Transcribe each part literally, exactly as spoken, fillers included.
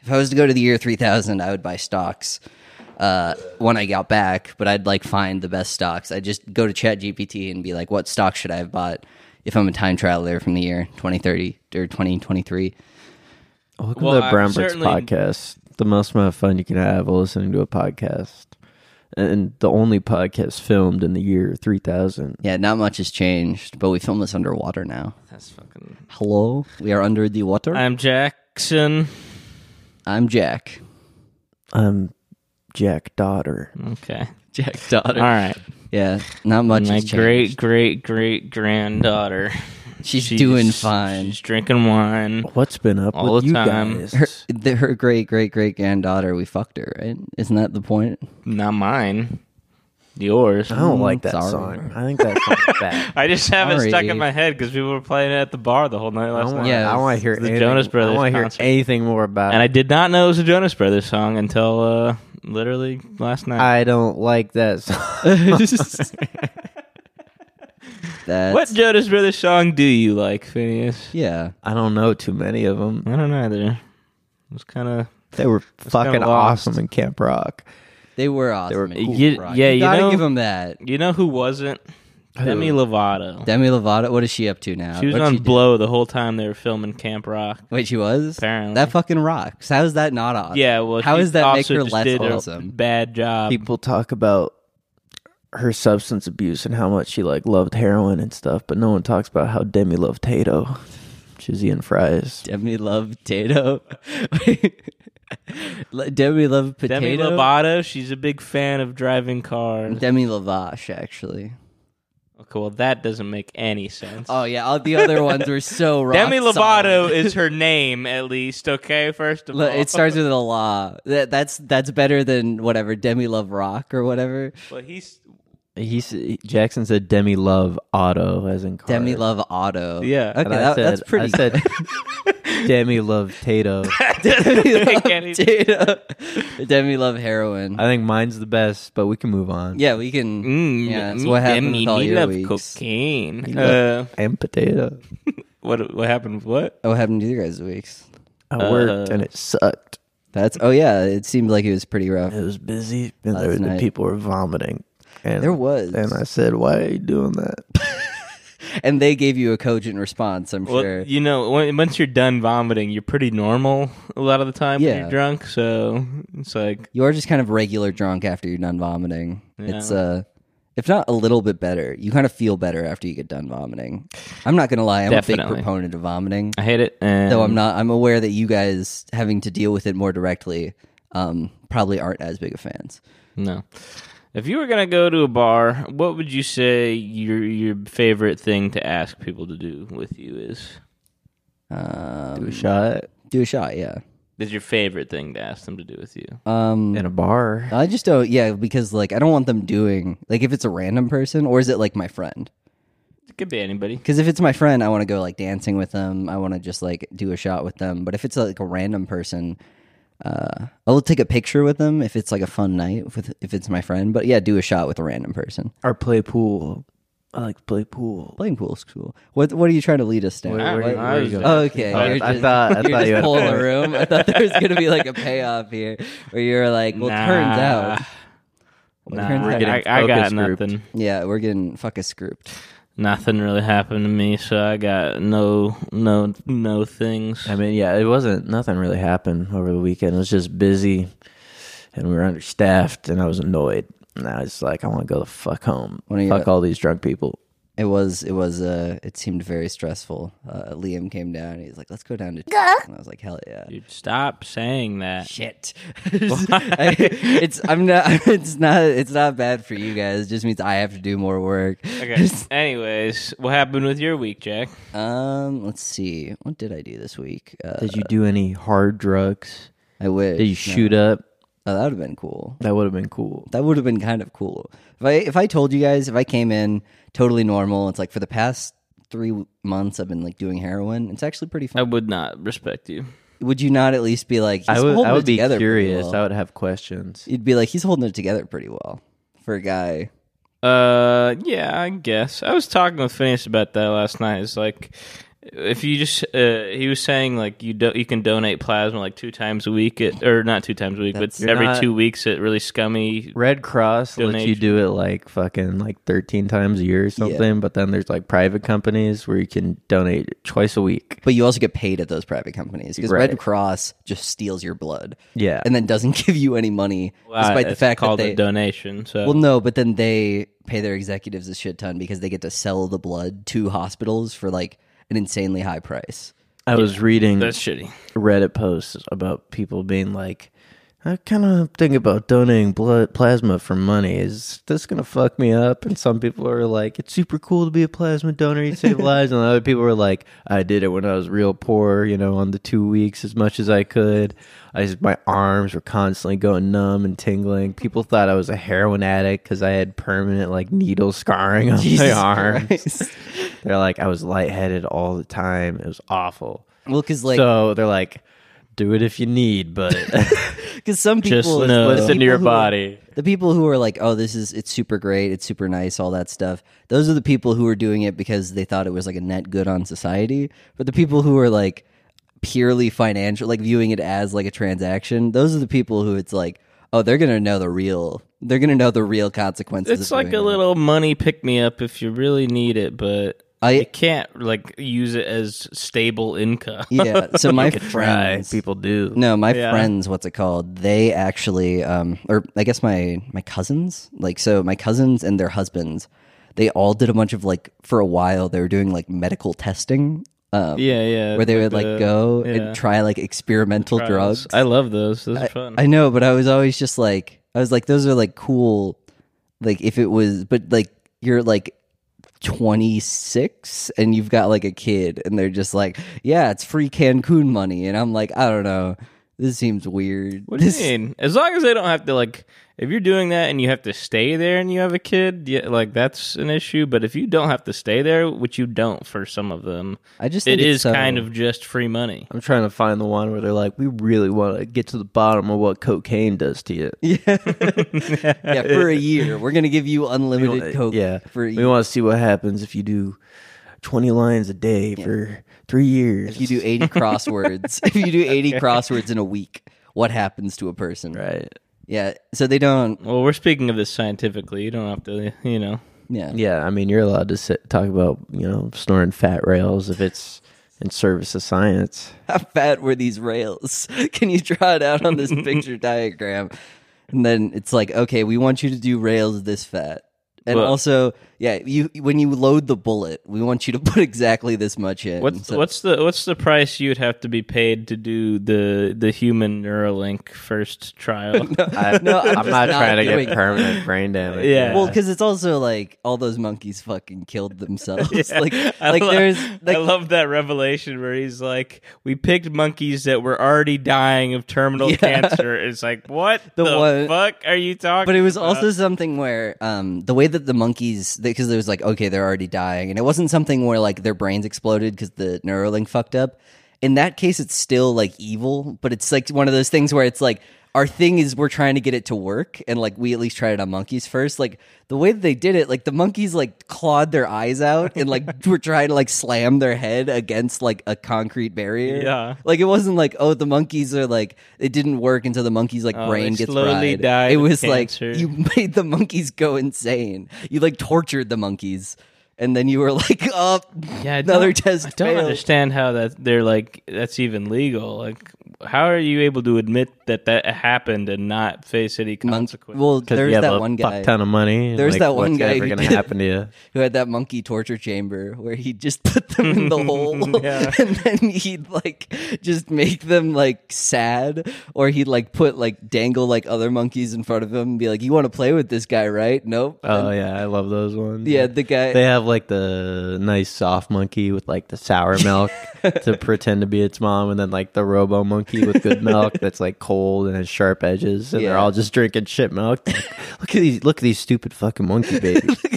If I was to go to the year three thousand, I would buy stocks uh, when I got back, but I'd like find the best stocks. I'd just go to ChatGPT and be like, what stock should I have bought if I'm a time traveler from the year twenty thirty or twenty twenty-three? Welcome Well, to I'm Brown Bricks certainly- podcast. The most amount of fun you can have while listening to a podcast. And the only podcast filmed in the year three thousand. Yeah, not much has changed, but we film this underwater now. That's fucking... Hello, we are under the water. I'm Jackson. I'm Jack. I'm Jack Daughter. Okay. Jack daughter. All right. Yeah, not much My has changed. great, great, great granddaughter. She's, doing fine. She's drinking wine. What's been up All with the you time. guys? Her, the, her great great great granddaughter, we fucked her, right? Isn't that the point? Not mine. Yours. I don't like that Sorry. song. I think that song's bad. I just have it stuck Sorry. in my head because people were playing it at the bar the whole night I last don't night. want, Yeah, I want to hear the anything, Jonas Brothers I want to hear concert. anything more about And I it. did not know it was a Jonas Brothers song until uh, literally last night. I don't like that song. That's, What Jonas Brothers song do you like, Phineas? Yeah. I don't know too many of them. I don't know either. It was kind of... They were fucking kinda lost. awesome in Camp Rock. They were awesome. were and cool, cool, You- rock. yeah, you you gotta know- give them that. You know who wasn't? Who? Demi Lovato. Demi Lovato, what is she up to now? She was What'd on she do? Blow the whole time they were filming Camp Rock. Wait, she was? Apparently. That fucking rocks. How is that not awesome? Yeah, well, How she does that make also her just less did a awesome? bad job. People talk about her substance abuse and how much she like loved heroin and stuff, but no one talks about how Demi loved Tato, Chizzy and fries. Demi Love Potato. Demi Love Potato. Demi Lovato, she's a big fan of driving cars. Demi Lavash, actually. Okay, well, that doesn't make any sense. Oh yeah, all the other ones were so rock Demi Lovato solid. is her name, at least. Okay, first of all, Look, it starts with a law. That, that's that's better than whatever Demi Love Rock or whatever. But he's He s- Jackson said Demi Love Auto as in car. Demi Love Auto. Yeah. Okay, And I that, said, that's pretty. I said Demi Love Tato. Demi Love can't even- Potato. Demi Love heroin. I think mine's the best, but we can move on. Yeah, we can. mm, yeah, so me- what happened Demi, with all me your love weeks? cocaine. You Uh, And potato. what what happened? with What? Oh, what happened to you guys' weeks? I worked Uh, and it sucked. That's. Oh yeah, it seemed like it was pretty rough. It was busy, and Last there, the night. people were vomiting. And, There was. and I said, "Why are you doing that?" And they gave you a cogent response. I'm Well, sure. you know, when, once you're done vomiting, you're pretty normal a lot of the time when Yeah. you're drunk. So it's like, You are just kind of regular drunk after you're done vomiting. Yeah. It's uh if not a little bit better, you kind of feel better after you get done vomiting. I'm not gonna lie, I'm a Definitely. big proponent of vomiting. I hate it. And Though I'm not I'm aware that you guys having to deal with it more directly um probably aren't as big of fans. No. If you were gonna go to a bar, what would you say your your favorite thing to ask people to do with you is? Um Do a shot do a shot, yeah. Is your favorite thing to ask them to do with you? Um in a bar. I just don't yeah, because like I don't want them doing like if it's a random person or is it like my friend? It could be anybody. Because if it's my friend, I want to go like dancing with them. I want to just like do a shot with them. But if it's like a random person, uh, I'll take a picture with them if it's like a fun night. With if it's my friend, but yeah, do a shot with a random person. Or play pool. I like to play pool. Playing pool is cool. What What are you trying to lead us down? Where- where- What- where you going? Oh, okay. Oh, You're I just, thought- I you're thought just you had a pulling the point. room. I thought there was gonna be like a payoff here, where you're like, well, Nah. turns out, well, Nah, turns I, out- getting I, I got focus grouped. nothing. yeah, we're getting fucking grouped. Nothing really happened to me, so I got no, no, no things. I mean, yeah, it wasn't, nothing really happened over the weekend. It was just busy and we were understaffed and I was annoyed. And I was like, I want to go the fuck home. One of Fuck your- all these drunk people. It was, it was, uh, it seemed very stressful. Uh, Liam came down. And he's like, "Let's go down to," and I was like, "Hell yeah!" Dude, stop saying that. Shit. I, it's I'm not. It's not. It's not bad for you guys. It just means I have to do more work. Okay. Anyways, what happened with your week, Jack? Um. Let's see. What did I do this week? Uh, Did you do any hard drugs? I wish. Did you shoot up? Oh, that would have been cool. That would have been cool. That would have been kind of cool. If I if I told you guys, if I came in totally normal, it's like for the past three months I've been like doing heroin. It's actually pretty I fun. would not respect you. Would you not at least be like, he's I would. holding I it would be together pretty curious. well? I would have questions. You'd be like, he's holding it together pretty well for a guy. Uh, yeah, I guess. I was talking with Phineas about that last night. It's like, if you just, uh, he was saying like you do, you can donate plasma like two times a week, at, or not two times a week, That's- but every not- two weeks at really scummy. Red Cross lets you Donation. do it like fucking like thirteen times a year or something, but then there's like private companies where you can donate twice a week. But you also get paid at those private companies because Right. Red Cross just steals your blood. Yeah. And then doesn't give you any money, despite the it's fact that called they. a donation. So Well, no, but then they pay their executives a shit ton because they get to sell the blood to hospitals for like an insanely high price. I was reading that's shitty. Reddit posts about people being like, I kind of think about donating blood plasma for money. Is this going to fuck me up? And some people are like, it's super cool to be a plasma donor. You save lives. And other people were like, I did it when I was real poor, you know, on the two weeks as much as I could. I just, my arms were constantly going numb and tingling. People thought I was a heroin addict because I had permanent like needle scarring on Jesus my arms. Christ. They're like, I was lightheaded all the time. It was awful. Well, because like, so they're like, do it if you need, but because some people Just the know. listen to people your who- body. The people who are like, oh, this is it's super great, it's super nice, all that stuff. Those are the people who are doing it because they thought it was like a net good on society. But the people who are like purely financial, like viewing it as like a transaction, those are the people who it's like, oh, they're gonna know the real, they're gonna know the real consequences. It's of like a doing it. little money pick me up if you really need it, but I- you can't like use it as stable income. Yeah. So my Try. friends, People do. no, my Yeah. friends, what's it called? They actually, um, or I guess my my cousins, like so, my cousins and their husbands, they all did a bunch of like for a while they were doing like medical testing. Um, Yeah, yeah. where they would like the- go yeah. and try like experimental trials. drugs. I love those. Those are I, fun. I know, but I was always just like, I was like, those are like cool. Like if it was, but like you're like twenty-six and you've got like a kid and they're just like, yeah, it's free Cancun money. And I'm like, I don't know. This seems weird. What do This- you mean? As long as they don't have to like, if you're doing that and you have to stay there and you have a kid, yeah, like that's an issue. But if you don't have to stay there, which you don't for some of them, I just it think it's is so- kind of just free money. I'm trying to find the one where they're like, we really want to get to the bottom of what cocaine does to you. Yeah. yeah, for a year. We're going to give you unlimited coke yeah. for a We year. want to see what happens if you do twenty lines a day for three years. If you do eighty crosswords, if you do eighty crosswords in a week, what happens to a person? Right. Yeah. So they don't, Well, we're speaking of this scientifically. You don't have to, you know. yeah. Yeah, I mean, you're allowed to sit, talk about, you know, snoring fat rails if it's in service of science. How fat were these rails? Can you draw it out on this picture diagram? And then it's like, okay, we want you to do rails this fat. And Well- also, yeah, you when you load the bullet, we want you to put exactly this much in. What's So- what's the what's the price you'd have to be paid to do the the human Neuralink first trial? I, No, I'm I'm just not not trying to doing- get permanent brain damage. Yeah. Well, because it's also like all those monkeys fucking killed themselves. Yeah. Like, I like lo- there's I like love that revelation where he's like, "We picked monkeys that were already dying of terminal Yeah. cancer." It's like, what The the, one- fuck are you talking? But it was about? also something where um, the way that the monkeys, because it was like, okay, they're already dying, and it wasn't something where like their brains exploded because the Neuralink fucked up. In that case, it's still like evil, but it's like one of those things where it's like our thing is we're trying to get it to work, and like we at least tried it on monkeys first. Like the way that they did it, like the monkeys like clawed their eyes out and like were trying to like slam their head against like a concrete barrier. Yeah. Like it wasn't like, oh, the monkeys are like it didn't work until the monkey's like Oh, brain they gets slowly fried. died It of was cancer. like you made the monkeys go insane. You like tortured the monkeys, and then you were like, oh, yeah, I another don't- test I don't failed. understand how that they're like that's even legal. Like, how are you able to admit that that happened and not face any Mon- consequences? well, Because there's you have that a one fuck guy ton of money. There's like, that one what's guy ever who going to did- happen to you? who had that monkey torture chamber where he just put them in the hole Yeah. and then he'd like just make them like sad, or he'd like put like dangle like other monkeys in front of him and be like, you want to play with this guy, right? Nope. Oh, And- yeah, I love those ones. yeah, the guy. They have like the nice soft monkey with like the sour milk to pretend to be its mom, and then like the robo monkey with good milk that's like cold and has sharp edges, and Yeah. they're all just drinking shit milk. Like, look at these, look at these stupid fucking monkey babies.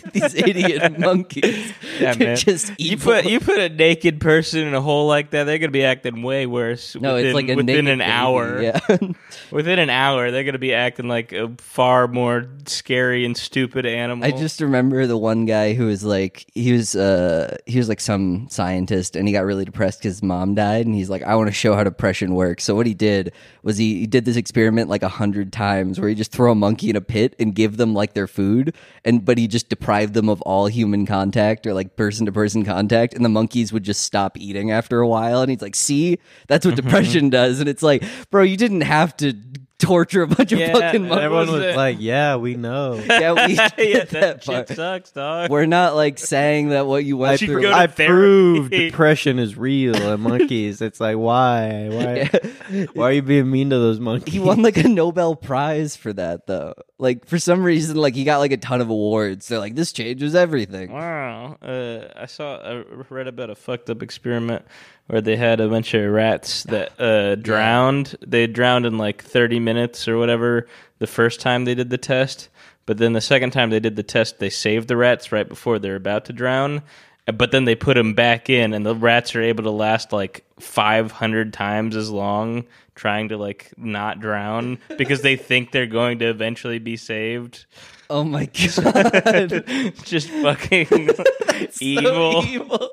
these idiot monkeys. Yeah, They're man. just You evil. put you put a naked person in a hole like that, they're gonna be acting way worse. no, within, it's like a within naked an baby, hour. Yeah. Within an hour, they're gonna be acting like a far more scary and stupid animal. I just remember the one guy who was like, he was, uh, he was like some scientist, and he got really depressed because his mom died, and he's like, I want to show how depression works. So what he did was he, he did this experiment like a hundred times, where he just throw a monkey in a pit and give them like their food, and but he just deprived them of all human contact or like person to person contact, and the monkeys would just stop eating after a while. And he's like, see, that's what depression does. And it's like, bro, you didn't have to torture a bunch of Yeah, fucking and monkeys. Everyone was it? like, "Yeah, we know." Yeah, we yeah, get that, that shit part. sucks, dog. We're not like saying that what you went should through. go to I therapy. proved depression is real in monkeys. It's like, why, why, why are you being mean to those monkeys? He won like a Nobel Prize for that, though. Like for some reason, like he got like a ton of awards. They're like, this changes everything. Wow. Uh, I saw, I read about a fucked up experiment where they had a bunch of rats that uh, drowned. They drowned in like thirty minutes or whatever the first time they did the test. But then the second time they did the test, they saved the rats right before they're about to drown. But then they put them back in, and the rats are able to last like five hundred times as long trying to like not drown because they think they're going to eventually be saved. Oh my god, Just fucking So evil. evil.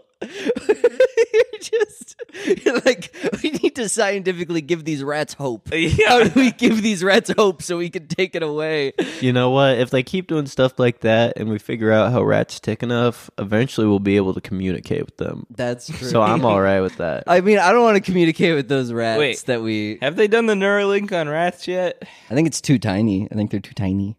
You're just you're like, we need to scientifically give these rats hope. Yeah. How do we give these rats hope so we can take it away? You know what? If they keep doing stuff like that, and we figure out how rats tick enough, eventually we'll be able to communicate with them. That's true. So I'm all right with that. I mean, I don't want to communicate with those rats Wait. that we. Have they done the Neuralink on rats yet? I think it's too tiny. I think they're too tiny.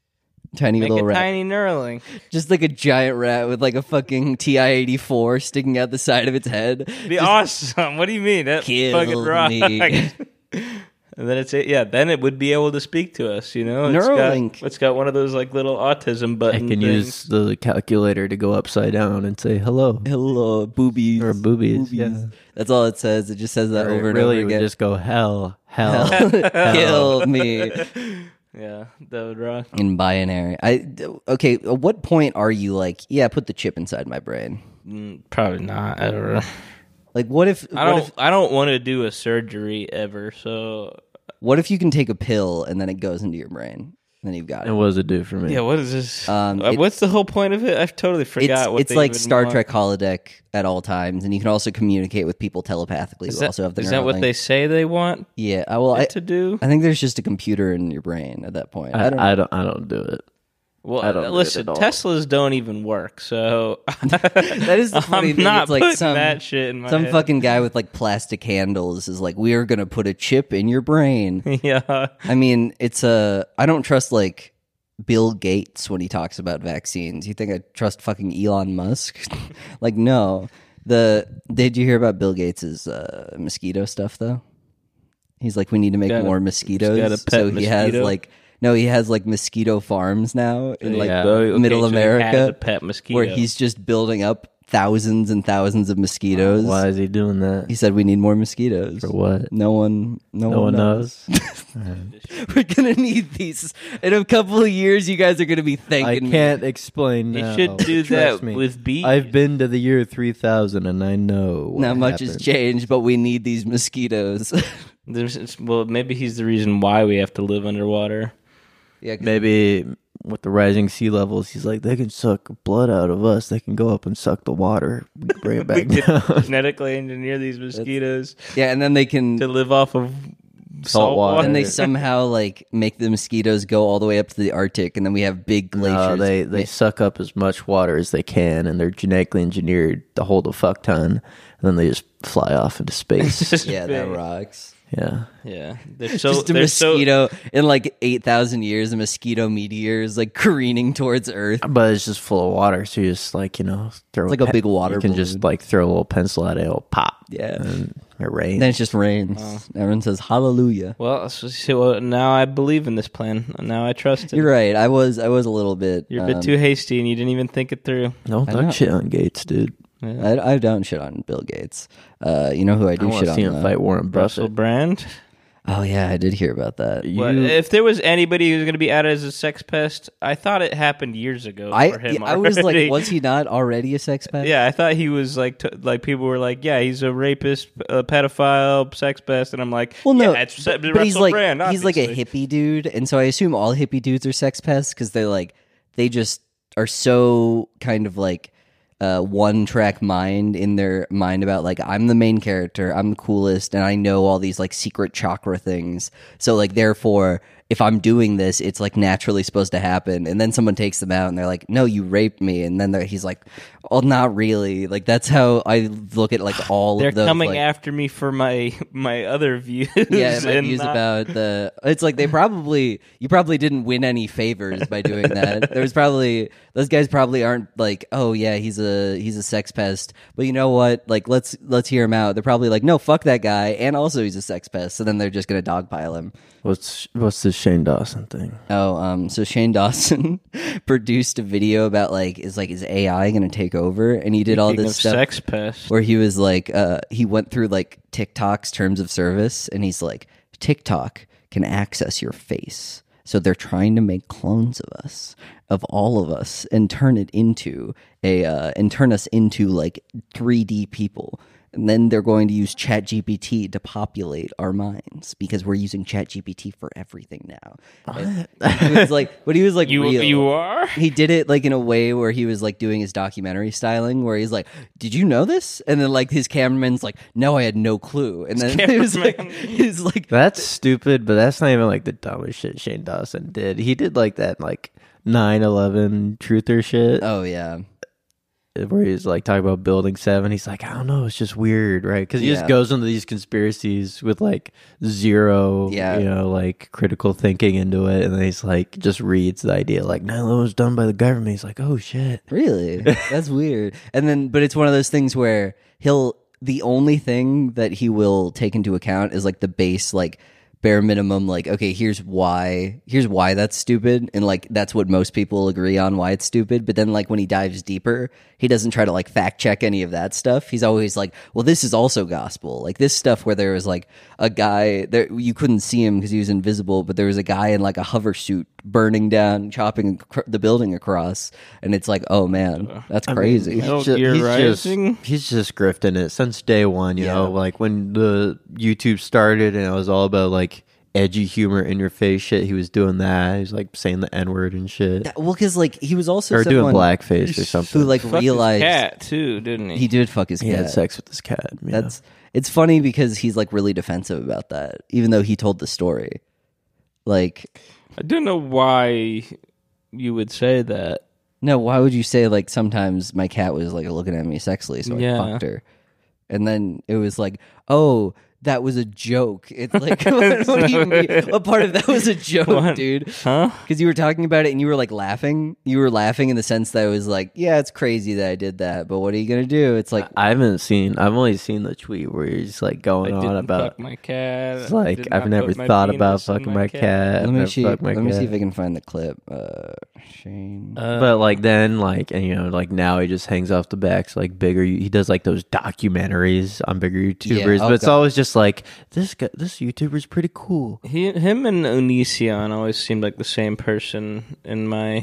Tiny Make little a rat. tiny Neuralink. Just like a giant rat with like a fucking T I eighty-four sticking out the side of its head. Be awesome. What do you mean? That Kill fucking rocks. me. And then it's yeah. Then it would be able to speak to us. You know, it's Neuralink. Got, it's got one of those like little autism I button. can things. use the calculator to go upside down and say hello. Hello, boobies. Or boobies, yeah. That's all it says. It just says that Or over and really, over it would again. just go hell, hell. Kill me. Yeah, that would rock. In binary. I okay. At what point are you like, yeah, put the chip inside my brain? Mm, probably not. I don't know. Like, what if? I what don't. if, I don't want to do a surgery ever. So what if you can take a pill and then it goes into your brain? Then you've got it. And what does it do for me? yeah, what is this? Um, Uh, it- What's the whole point of it? I've totally forgot. It's, what it's they like even Star want. Trek holodeck at all times, and you can also communicate with people telepathically. Is who that, also have the is that what Neuralink. they say they want Yeah. I, well, I, it to do? I think there's just a computer in your brain at that point. I, I, don't. I don't. I don't do it. Well, I don't do it listen, at all. Teslas don't even work, so That is the funny I'm thing. not It's like putting some that shit in my some head. fucking guy with like plastic handles is like, we are gonna put a chip in your brain. yeah. I mean, it's a. I don't trust like Bill Gates when he talks about vaccines. You think I trust fucking Elon Musk? Like, no. The did you hear about Bill Gates's uh, mosquito stuff though? He's like, we need to make Got a- more he's mosquitoes. got a pet so he has mosquito? like no, he has like mosquito farms now in like Yeah. So, okay, middle so he has America, a pet mosquito. where he's just building up thousands and thousands of mosquitoes. Why is he doing that? He said we need more mosquitoes. For what? No one, no, No one one knows. knows. We're gonna need these in a couple of years. You guys are gonna be I thanking me. can't explain You now. should do Trust that me. with bees. I've been to the year three thousand and I know what Not much has happened. changed, but we need these mosquitoes. There's, it's- well, maybe he's the reason why we have to live underwater. Yeah, 'cause- Maybe with the rising sea levels, he's like, they can suck blood out of us. They can go up and suck the water. We can bring it We back could down. genetically engineer these mosquitoes yeah, and then they can, to live off of salt water. water. and they somehow like make the mosquitoes go all the way up to the Arctic, and then we have big glaciers. No, they, they Ma- suck up as much water as they can, and they're genetically engineered to hold a fuck ton, and then they just fly off into space. yeah, that rocks. yeah. Yeah, they're so Just a they're so mosquito in like eight thousand years. A mosquito meteor is like careening towards Earth. But it's just full of water, so you just like, you know, throw It's like a pe- big water You can balloon. just like throw a little pencil at it, it'll pop. Yeah. And it rains. Then it just rains. Everyone says hallelujah. well. So, so, well, now I believe in this plan. Now I trust it. You're right. I was I was a little bit. You're a bit um, too hasty, and you didn't even think it through. Don't I know. talk shit on Gates, dude. Yeah. I, I don't shit on Bill Gates. Uh, you know who I I do want shit to see on? him though? fight Warren Russell Buffett. Brand. Oh yeah, I did hear about that. You, But if there was anybody who's going to be outed as a sex pest, I thought it happened years ago I for him. I was like, already. was he not already a sex pest? Yeah, I thought he was like, t- like people were like, yeah, he's a rapist, a pedophile, sex pest, and I'm like, Well, no, yeah, it's but, but, but he's like Brand, he's like a obviously. hippie dude, and so I assume all hippie dudes are sex pests because they're like they just are so kind of like uh, one track mind in their mind about like I'm the main character, I'm the coolest, and I know all these like secret chakra things. So like therefore, if I'm doing this, it's like naturally supposed to happen. And then someone takes them out and they're like, no, you raped me. And then they're- he's like, oh, not really. Like that's how I look at like all They're of those. coming like, after me for my my other views. yeah, my and views not- about the. It's like they probably you probably didn't win any favors by doing that. There was probably those guys probably aren't like, oh yeah, he's a he's a sex pest. But you know what? Like let's let's hear him out. They're probably like, no, fuck that guy, and also he's a sex pest. So then they're just gonna dogpile him. what's what's this Shane Dawson thing? Oh, um, so Shane Dawson produced a video about like is like is A I gonna take over, and he did all Speaking this of stuff sex pest. where he was like, uh, he went through like TikTok's terms of service, and he's like, TikTok can access your face, so they're trying to make clones of us, of all of us, and turn it into a uh, and turn us into like three D people. And then they're going to use ChatGPT to populate our minds because we're using ChatGPT for everything now. And he was like, but he was like, You real. you are? He did it like in a way where he was like doing his documentary styling, where he's like, "Did you know this?" And then like his cameraman's like, "No, I had no clue." And then it was like, he's like, That's stupid, but that's not even like the dumbest shit Shane Dawson did. He did like that like nine eleven truther shit "Oh yeah, where he's like talking about Building Seven. He's like, I don't know, it's just weird, right? Because he Yeah. just goes into these conspiracies with like zero, Yeah. you know, like critical thinking into it, and then he's like just reads the idea like nine eleven was done by the government. He's like, oh shit. really? That's weird." And then, but it's one of those things where he'll the only thing that he will take into account is like the base, like bare minimum, like, okay, here's why here's why that's stupid, and like that's what most people agree on why it's stupid. But then like when he dives deeper, he doesn't try to like fact check any of that stuff. He's always like, well, this is also gospel, like this stuff where there was like a guy there, you couldn't see him because he was invisible, but there was a guy in like a hover suit burning down, chopping cr- the building across, and it's like, oh man, that's crazy. He's Metal ju- Gear he's just, Rising? he's just grifting it since day one, you Yeah. know, like when the YouTube started and it was all about like edgy humor in your face shit. He was doing that. He was like saying the N word and shit. Well, because like he was also Or doing someone blackface or something. who like Fucked his realized cat too, didn't he? he did fuck his he cat. had sex with his cat. Yeah. That's it's funny because he's like really defensive about that, even though he told the story. Like, I don't know why you would say that. no, why would you say like sometimes my cat was like looking at me sexually, so Yeah. I fucked her, and then it was like, oh, that was a joke. It's like, what, what do you mean? What part of that was a joke, What? dude? Huh? Because you were talking about it and you were like laughing. You were laughing in the sense that it was like, yeah, it's crazy that I did that, but what are you gonna do? It's like, I haven't seen. I've only seen the tweet where he's like going I on didn't about. fuck my cat. It's I like did I've not never put my thought about penis in fucking my cat. I've let me never see. fucked my Let me cat. see if I can find the clip. Uh, Shane. Uh, But like then, like and you know, like now he just hangs off the backs like bigger. He does like those documentaries on bigger YouTubers, Yeah, oh but it's God. always just like this guy, this YouTuber's pretty cool. he, him and Onision always seemed like the same person in my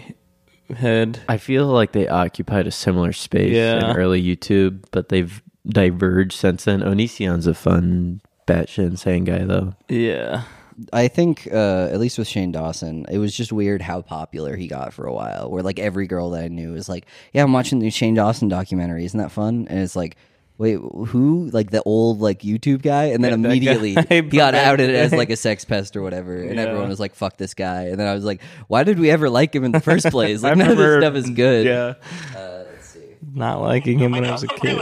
head. I feel like they occupied a similar space Yeah. in early YouTube, but they've diverged since then. Onision's a fun batshit insane guy though. Yeah. I think, uh, at least with Shane Dawson, it was just weird how popular he got for a while. Where like every girl that I knew was like, "Yeah, I'm watching the Shane Dawson documentary. Isn't that fun?" And it's like, wait, who? Like the old like YouTube guy? And then Yeah, that immediately guy he got back outed in the as day. like a sex pest or whatever, and Yeah. everyone was like, "Fuck this guy." And then I was like, "Why did we ever like him in the first place? Like I none of this remember- stuff is good." Yeah. Uh, let's see. Not liking him when I was a kid.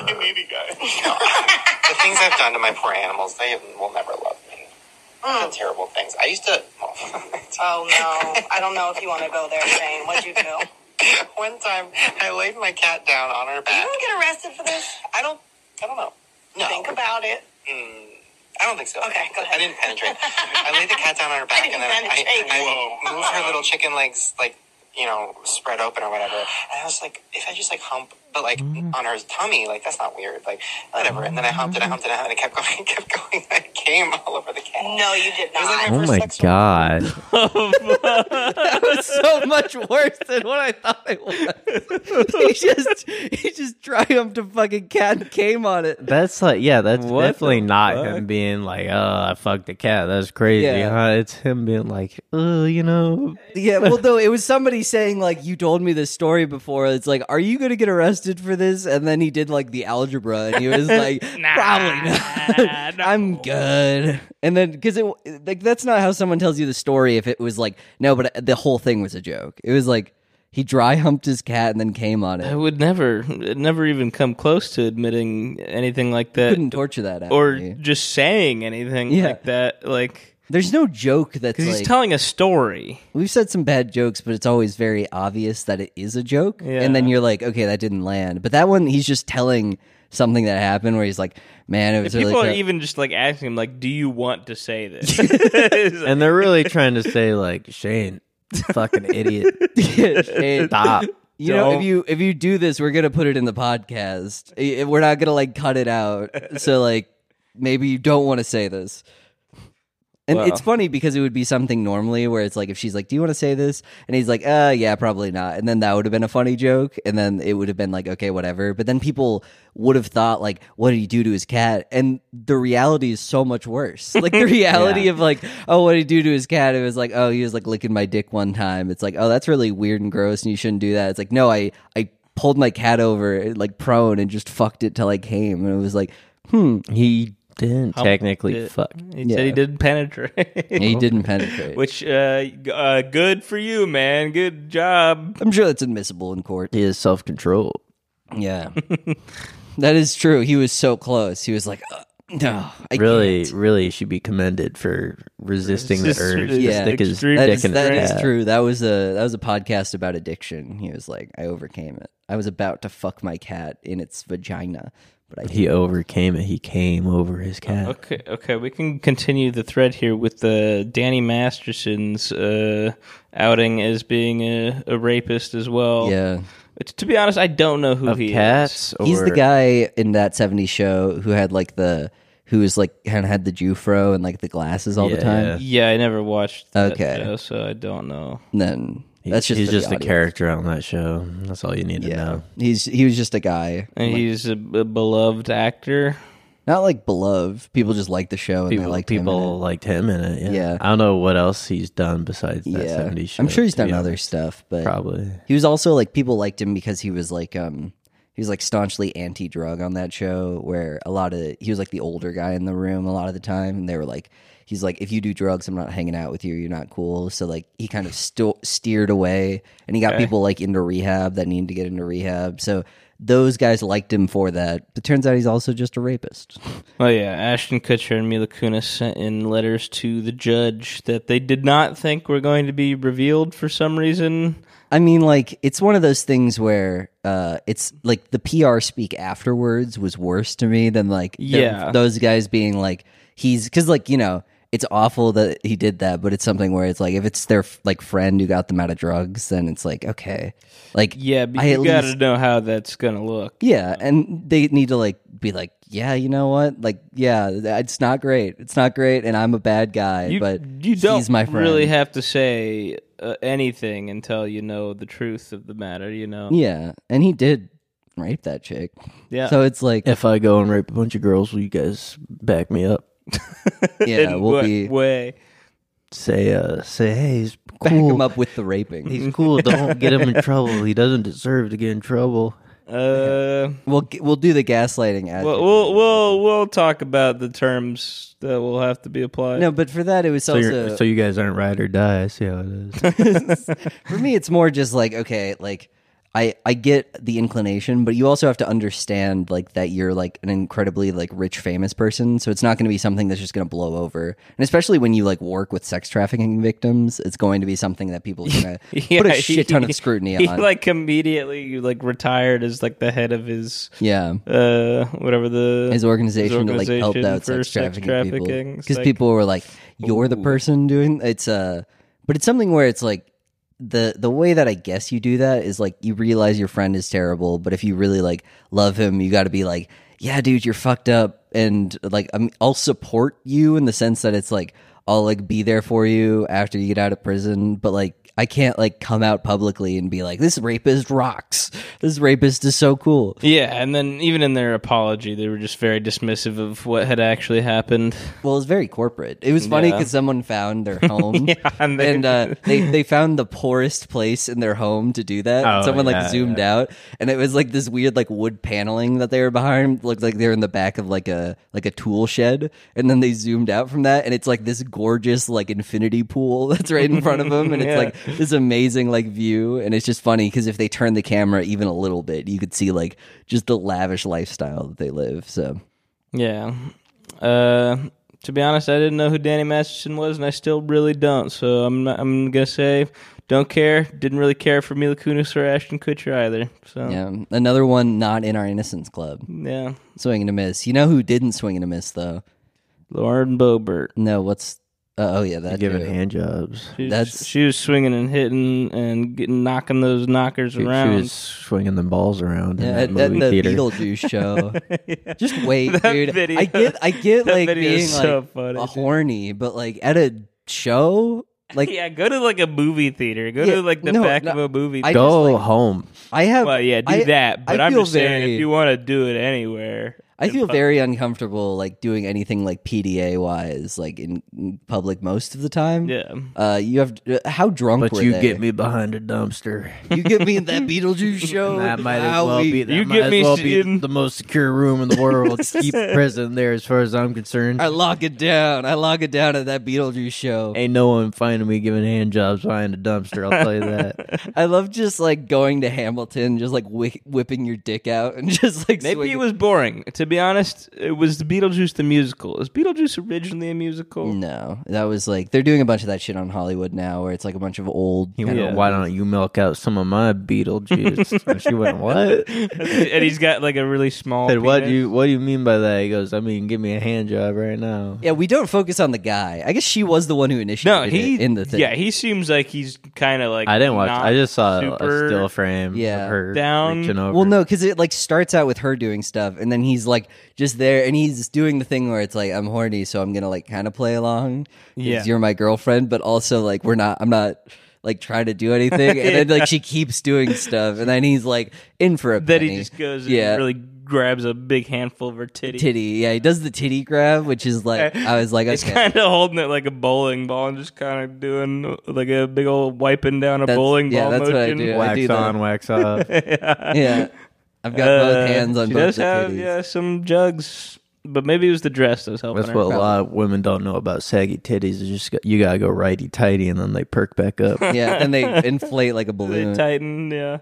The things I've done to my poor animals, they will never love me. The terrible things. I used to. Oh no, I don't know if you want to go there, Shane. What'd you do? One time, I laid my cat down on her You back. don't get arrested for this. I don't. I don't know. No. Think about it. Mm, I don't think so. Okay, go ahead. I didn't penetrate. I laid the cat down on her back, didn't and then I, penetrate. I, I moved her little chicken legs, like you know, spread open or whatever. And I was like, if I just like hump but like on her tummy, like that's not weird. Like whatever. And then I humped it, I humped it, and I kept going, and kept going. I came all over the cat. No, you did It was like not. Oh first my sex- god. That was so much worse than what I thought it was. he just he just triumphed a fucking cat and came on it. That's like, yeah, that's What definitely the not fuck? him being like, oh, I fucked a cat. That's crazy. Yeah. Huh? It's him being like, oh, you know. Yeah, well, though it was somebody saying like, "You told me this story before." It's like, "Are you gonna get arrested for this?" And then he did like the algebra, and he was like, "Probably not. I'm good." And then because it like that's not how someone tells you the story. If it was like, no, but the whole thing was a joke. It was like he dry humped his cat and then came on I it. would never, it'd never even come close to admitting anything like that, Couldn't torture that out or of me. just saying anything Yeah. like that. Like, There's no joke that's because like he's telling a story. we've said some bad jokes, but it's always very obvious that it is a joke. Yeah. And then you're like, okay, that didn't land. But that one, he's just telling something that happened where he's like, man, it was People really are cra- even just like asking him, like, "Do you want to say this?" And they're really trying to say, like, Shane, fucking idiot. Shane, Stop. You know, if Don't. you if you do this, we're gonna put it in the podcast. I- We're not gonna like cut it out. So like, maybe you don't want to say this. And Wow. it's funny because it would be something normally where it's like if she's like, "Do you want to say this?" and he's like, "Uh, yeah, probably not." And then that would have been a funny joke, and then it would have been like, "Okay, whatever." But then people would have thought like, "What did he do to his cat?" And the reality is so much worse. Like the reality Yeah. of like, "Oh, what did he do to his cat?" It was like, "Oh, he was like licking my dick one time." It's like, "Oh, that's really weird and gross, and you shouldn't do that." It's like, "No, I I pulled my cat over like prone and just fucked it till I came," and it was like, "Hmm." He didn't Humped technically it. fuck. He Yeah. said he didn't penetrate. He didn't penetrate. Which, uh, g- uh, good for you, man. Good job. I'm sure that's admissible in court. He has self control. Yeah, that is true. He was so close. He was like, uh, "No, I Really, can't." really should be commended for resisting the Resist- urge to yeah, stick his extreme That dick is, in that his is cat. true. That was a that was a podcast about addiction. He was like, "I overcame it. I was about to fuck my cat in its vagina, but I He overcame it. He came over his cat. Okay, okay, we can continue the thread here with the Danny Masterson's uh, outing as being a, a rapist as well. yeah." But to be honest, I don't know who Of he cats, or He's the guy in that seventies show who had like the who was like kind of had the Jufro and like the glasses all the Yeah. time. is. Yeah, I never watched that Okay. show, so I don't know. And then He- that's just he's for the just a audience. character on that show. That's all you need to Yeah, know. he's he was just a guy, And like, he's a, a beloved actor. not like beloved. People just like the show and they People, liked people him in it. liked him in it. Yeah. Yeah. I don't know what else he's done besides that Yeah, seventies show. I'm sure he's to be done other honest. stuff, but Probably. he was also like people liked him because he was like um he was like staunchly anti-drug on that show where a lot of he was like the older guy in the room a lot of the time and they were like he's like if you do drugs I'm not hanging out with you, you're not cool. So like he kind of sto- steered away and he got Okay. people like into rehab that needed to get into rehab. So those guys liked him for that. But turns out he's also just a rapist. Oh yeah, Ashton Kutcher and Mila Kunis sent in letters to the judge that they did not think were going to be revealed for some reason. I mean, like, it's one of those things where uh, it's like the P R speak afterwards was worse to me than like the- Yeah. those guys being like, he's because like, you know, it's awful that he did that, but it's something where it's like if it's their like friend who got them out of drugs, then it's like, okay. Like, Yeah, but I you at got to least- know how that's gonna look. yeah. And they need to like be like, yeah, you know what? Like, yeah, it's not great. It's not great. And I'm a bad guy, You, but you don't he's my friend. really have to say uh, anything until you know the truth of the matter. You know. Yeah. And he did rape that chick. Yeah. So it's like, If I go and rape a bunch of girls, will you guys back me up? yeah, In we'll what be. way? Say, uh, say, hey, he's cool. Back him up with the raping. He's cool. Don't get him in trouble. He doesn't deserve to get in trouble. Uh, We'll we'll do the gaslighting. Ad- we'll, we'll we'll we'll talk about the terms that will have to be applied. no, but for that it was So, also you're, so you guys aren't ride or die. I see how it is. for me. It's more just like okay, like I I get the inclination, but you also have to understand like that you're like an incredibly like rich famous person, so it's not going to be something that's just going to blow over. And especially when you like work with sex trafficking victims, it's going to be something that people are going to Yeah, put a shit ton he- of scrutiny He on. like immediately like retired as like the head of his yeah. uh whatever the His organization, that like helped organization out for sex trafficking, trafficking. people It's because like, people were like, "You're the ooh. person doing it's uh," but it's something where it's like the the way that I guess you do that is like you realize your friend is terrible, but if you really like love him, you got to be like, yeah, dude, you're fucked up, and like I'm, I'll support you in the sense that it's like I'll like be there for you after you get out of prison, but like I can't like come out publicly and be like, this rapist rocks. This rapist is so cool. Yeah, and then even in their apology, they were just very dismissive of what had actually happened. Well, it's very corporate. It was funny Yeah. because someone found their home, Yeah, and they- and uh, they they found the poorest place in their home to do that. Oh, someone yeah, like zoomed yeah. out, and it was like this weird like wood paneling that they were behind. It looked like they were in the back of like a like a tool shed, and then they zoomed out from that, and it's like this gorgeous like infinity pool that's right in front of them, and it's Yeah. like this amazing like view, and it's just funny because if they turn the camera even a little bit, you could see like just the lavish lifestyle that they live. So Yeah. Uh, to be honest, I didn't know who Danny Masterson was, and I still really don't. So I'm not, I'm gonna say don't care. Didn't really care for Mila Kunis or Ashton Kutcher either. So yeah, another one not in our Innocence Club. yeah. Swing and a miss. You know who didn't swing and a miss though? Lauren Boebert. No, what's? Uh, oh yeah, that Giving too. hand jobs. She, That's- she was swinging and hitting and getting knocking those knockers She, she around. was swinging the balls around in Yeah, that at, at movie the theater. Beetlejuice show. Just wait, That dude. video- I get, I get that like video being is so like funny, a dude. horny, but like at a show, like yeah, go to like a movie theater. Go Yeah, to like the no, back no, of a movie. I theater. Go just, like- home. I have. Well, yeah, do I- that. But I I'm feel just saying, very- if you want to do it anywhere, I in feel public- very uncomfortable like doing anything like P D A wise, like in, in public most of the time. Yeah. Uh, you have uh, how drunk But were you they? get me behind a dumpster. You get me in that Beetlejuice show. That might as How well we- be. That You might get as me well be in- the most secure room in the world. Keep prison there, as far as I'm concerned. I lock it down. I lock it down at that Beetlejuice show. Ain't no one finding me giving hand jobs behind a dumpster. I'll tell you that. I love just like going to Hamilton, just like whi whipping your dick out and just like Maybe swinging. it was boring. To be honest, it was the Beetlejuice the musical. Is Beetlejuice originally a musical? No, that was like they're doing a bunch of that shit on Hollywood now, where it's like a bunch of old. He went, Yeah. why don't you milk out some of my Beetlejuice? And she went, what? And he's got like a really small. Said, what do penis. you What do you mean by that? He goes, I mean, give me a hand job right now. Yeah, we don't focus on the guy. I guess she was the one who initiated No, he it in the thing. Yeah, he seems like he's kind of like. I didn't watch. not I just saw a super still frame Yeah. of her down. reaching over. Well, no, because it like starts out with her doing stuff, and then he's like just there, and he's doing the thing where it's like I'm horny, so I'm gonna like kind of play along. 'cause Yeah. you're my girlfriend, but also like we're not. I'm not like trying to do anything, and then like she keeps doing stuff, and then he's like in for a That penny. he just goes Yeah. and really grabs a big handful of her titty. titty. Yeah, he does the titty grab, which is like I was like, He's okay, kind of holding it like a bowling ball and just kind of doing like a big old wiping down a That's- bowling yeah, ball that's what I motion. do. I wax do that. on, wax off. yeah. I've got Uh, both hands on she both does the have titties. yeah some jugs, but maybe it was the dress that was helping That's her. what a lot of women don't know about saggy titties. Is just got- you gotta go righty tighty, and then they perk back up. Yeah, then they inflate like a They balloon. tighten, yeah.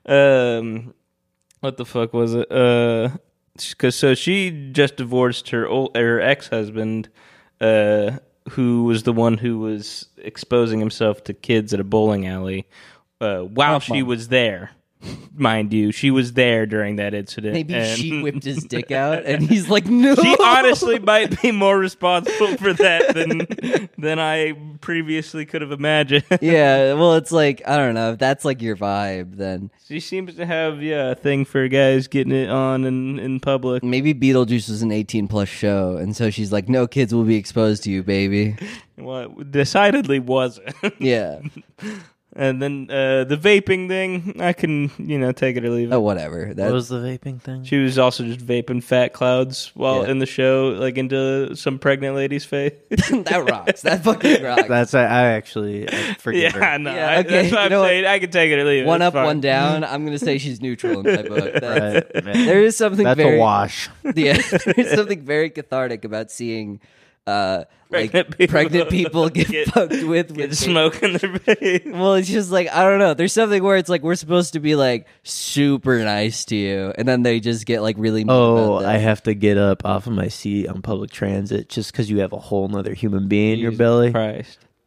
Um, what the fuck was it? Uh, because so she just divorced her old her ex husband, uh, who was the one who was exposing himself to kids at a bowling alley, uh, while she was there. Mind you, she was there during that incident. Maybe and she whipped his dick out, and he's like, "No." She honestly might be more responsible for that than than I previously could have imagined. Yeah, well, it's like I don't know if that's like your vibe. Then She seems to have yeah a thing for guys getting it on in, in public. maybe Beetlejuice was an eighteen plus show, and so she's like, "No kids will be exposed to you, baby." Well, it decidedly wasn't. Yeah. And then uh, the vaping thing, I can you know take it or leave it. Oh, whatever. What That was the vaping thing? She was also just vaping fat clouds while Yeah. in the show, like into some pregnant lady's face. that rocks. That fucking rocks. That's I, I actually I forgive yeah, her. no, Yeah, I, okay, that's what you I'm know what? saying. I can take it or leave it. One It's up, fine. one down. I'm gonna say she's neutral in my book. That's, Right, man. there is something That's very a wash. Yeah, there's something very cathartic about seeing uh like Pregnant people. pregnant people get, Get- fucked with Get with smoke in their face. Well, it's just like I don't know. There's something where it's like we're supposed to be like super nice to you, and then they just get like really. mean Oh, about that. I have to get up off of my seat on public transit just because you have a whole nother human being in your Jesus belly. Christ.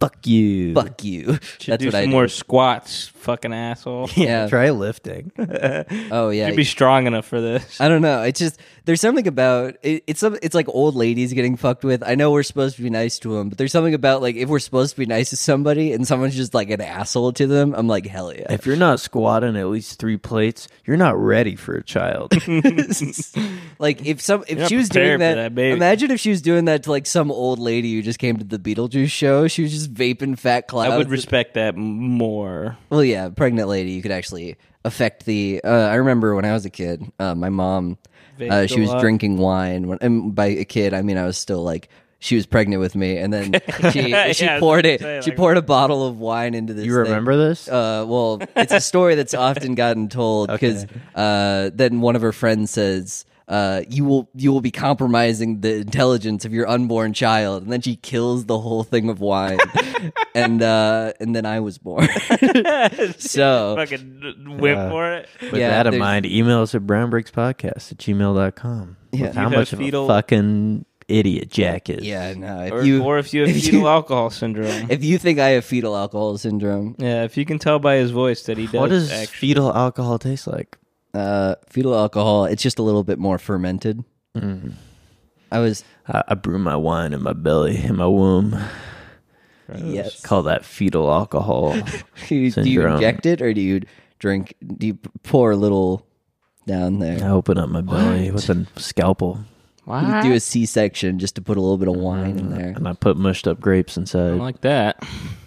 fuck you. Fuck you. Should That's do what some I more do. squats, fucking asshole. Yeah. Try lifting. Oh yeah. You'd be strong enough for this. I don't know. It's just there's something about it, it's some it's like old ladies getting fucked with. I know we're supposed to be nice to them, but there's something about like if we're supposed to be nice to somebody and someone's just like an asshole to them, I'm like hell yeah. If you're not squatting at least three plates, you're not ready for a child. Like if some if You're she not was doing prepared for that, that, baby. imagine if she was doing that to like some old lady who just came to the Beetlejuice show. She was just vaping fat clouds. I would respect that more. Well, yeah, pregnant lady, you could actually affect the. Uh, I remember when I was a kid, uh, my mom, uh, Vaped she a was lot. drinking wine. When, and by a kid, I mean I was still like she was pregnant with me, and then she Yeah, she I was poured gonna it. say, she like- poured a bottle of wine into this. You thing. remember this? Uh, well, it's a story that's often gotten told because Okay. uh, then one of her friends says. Uh, you will you will be compromising the intelligence of your unborn child, and then she kills the whole thing of wine, and uh, and then I was born. So Fucking whip Yeah. for it. With yeah, that in there's- mind, email us at brownbrickspodcast at gmail dot com. Yeah. How You have much fetal- of a fucking idiot Jack is. yeah, no. If Or, you or if you have if fetal you- alcohol syndrome. if you think I have fetal alcohol syndrome, Yeah, if you can tell by his voice that he does. What does actually. fetal alcohol taste like? uh, fetal alcohol, it's just a little bit more fermented. Mm. I was I, I brew my wine in my belly, in my womb. yes. Call that fetal alcohol. do, you, do you syndrome. inject it or do you drink? Do you pour a little down I there? open up my belly with a scalpel, You do a C section just to put a little bit of wine in there. and I put mushed up grapes I inside. like that.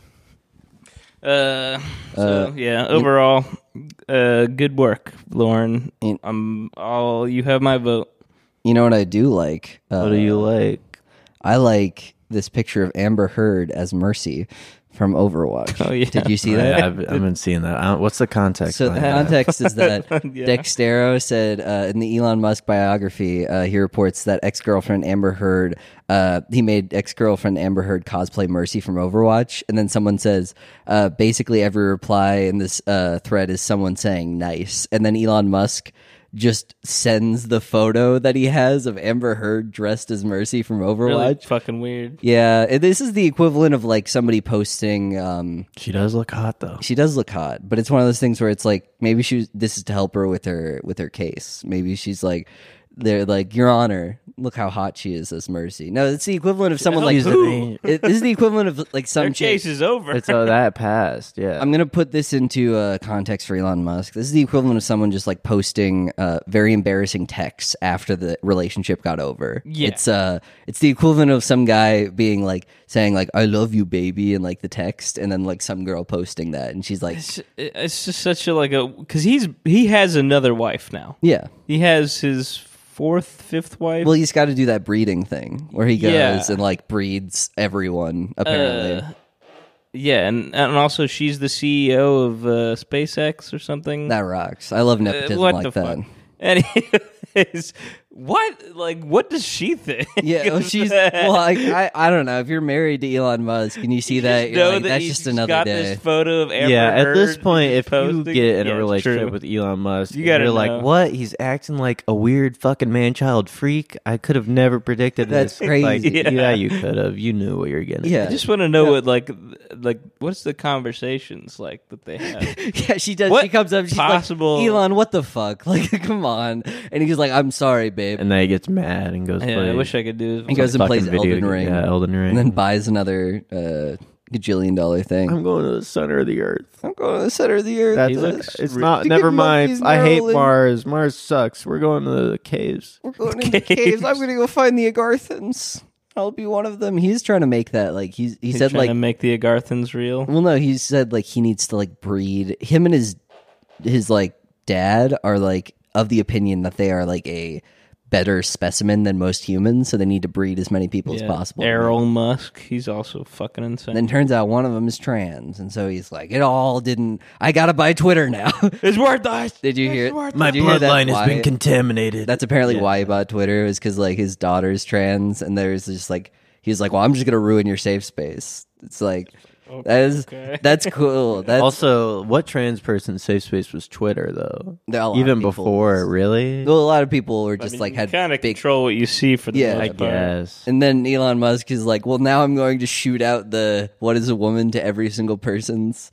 Uh, so Uh, yeah, overall, uh, good work, Lauren. In- I'm all you have my vote. You know what I do like? Uh, What do you like? I like this picture of Amber Heard as Mercy from Overwatch. Oh, yeah. Did you see Yeah, that? I've, I've been seeing that. I don't- what's the context? So the behind that? context is that Yeah. Dextero said uh, in the Elon Musk biography, uh, he reports that ex-girlfriend Amber Heard, uh, he made ex-girlfriend Amber Heard cosplay Mercy from Overwatch, and then someone says, uh, basically every reply in this uh, thread is someone saying nice, and then Elon Musk just sends the photo that he has of Amber Heard dressed as Mercy from Overwatch. Really fucking weird. Yeah, it- this is the equivalent of like somebody posting. Um, She does look hot though. she does look hot, but it's one of those things where it's like maybe she. This is to help her with her with her case. Maybe she's like, they're like, Your Honor, look how hot she is as Mercy. No, it's the equivalent of someone like She's the- it, this is the equivalent of like some Their chick- case is over. It's oh that passed. Yeah. I'm gonna put this into uh, context for Elon Musk. This is the equivalent of someone just like posting uh, very embarrassing texts after the relationship got over. Yeah. It's uh, it's the equivalent of some guy being like saying like "I love you, baby" in like the text, and then like some girl posting that, and she's like, It's, it's just such a like a because he's he has another wife now. "Yeah." He has his fourth, fifth wife. Well, he's got to do that breeding thing where he goes Yeah. and like breeds everyone. Apparently, Uh, yeah, and and also she's the C E O of uh, SpaceX or something. that rocks. I love Uh, nepotism what like the that. fuck? Anyways, what like what does she think? Yeah, well, she's well. Like, I I don't know. If you're married to Elon Musk and you see that, you're know like, that that's he's just another got day. this photo of Amber yeah, at this Heard point, if posting. you get in Yeah, a it's relationship true. with Elon Musk, You and gotta you're know. like, what? He's acting like a weird fucking man-child freak. I could have never predicted That's this. crazy. Like, Yeah. yeah. you could have. You knew what you were getting. Yeah. I just want to know what like like what's the conversations like that they have. Yeah, she does. What she comes up. She's possible- like, Elon, what the fuck? Like, come on. And he's like, I'm sorry, babe. And then he gets mad and goes. Yeah, play I wish I could do. He goes and fucking plays video Elden game. Ring. Yeah, Elden Ring. and then buys another uh, gajillion dollar thing. I'm going to the center of the earth. I'm going to the center of the earth. That's He it. looks It's re- not. To Never get mind. monkeys I hate Maryland. Mars. Mars sucks. We're going to the caves. We're going into caves. I'm going to go find the Agarthans. I'll be one of them. He's trying to make that like he's he He's said trying like to make the Agarthans real. well no he said like he needs to like breed him and his his like dad are like of the opinion that they are like a better specimen than most humans, so they need to breed as many people as possible. Errol Musk, he's also fucking insane. Then turns out one of them is trans, and so he's like, "It all didn't. I gotta buy Twitter now." it's worth that. Did you hear? My did you hear that's bloodline has why- been contaminated. That's apparently why he bought Twitter, is because like his daughter's trans, and there's just like he's like, "Well, I'm just gonna ruin your safe space." It's like That is Okay. that's cool. That's Also, what trans person's safe space was Twitter, though? There are a lot Even of people- before, really? well, a lot of people were I just mean, like you had kind of big. control what you see for the Yeah, most I part. guess. And then Elon Musk is like, well, now I'm going to shoot out the what is a woman to every single person's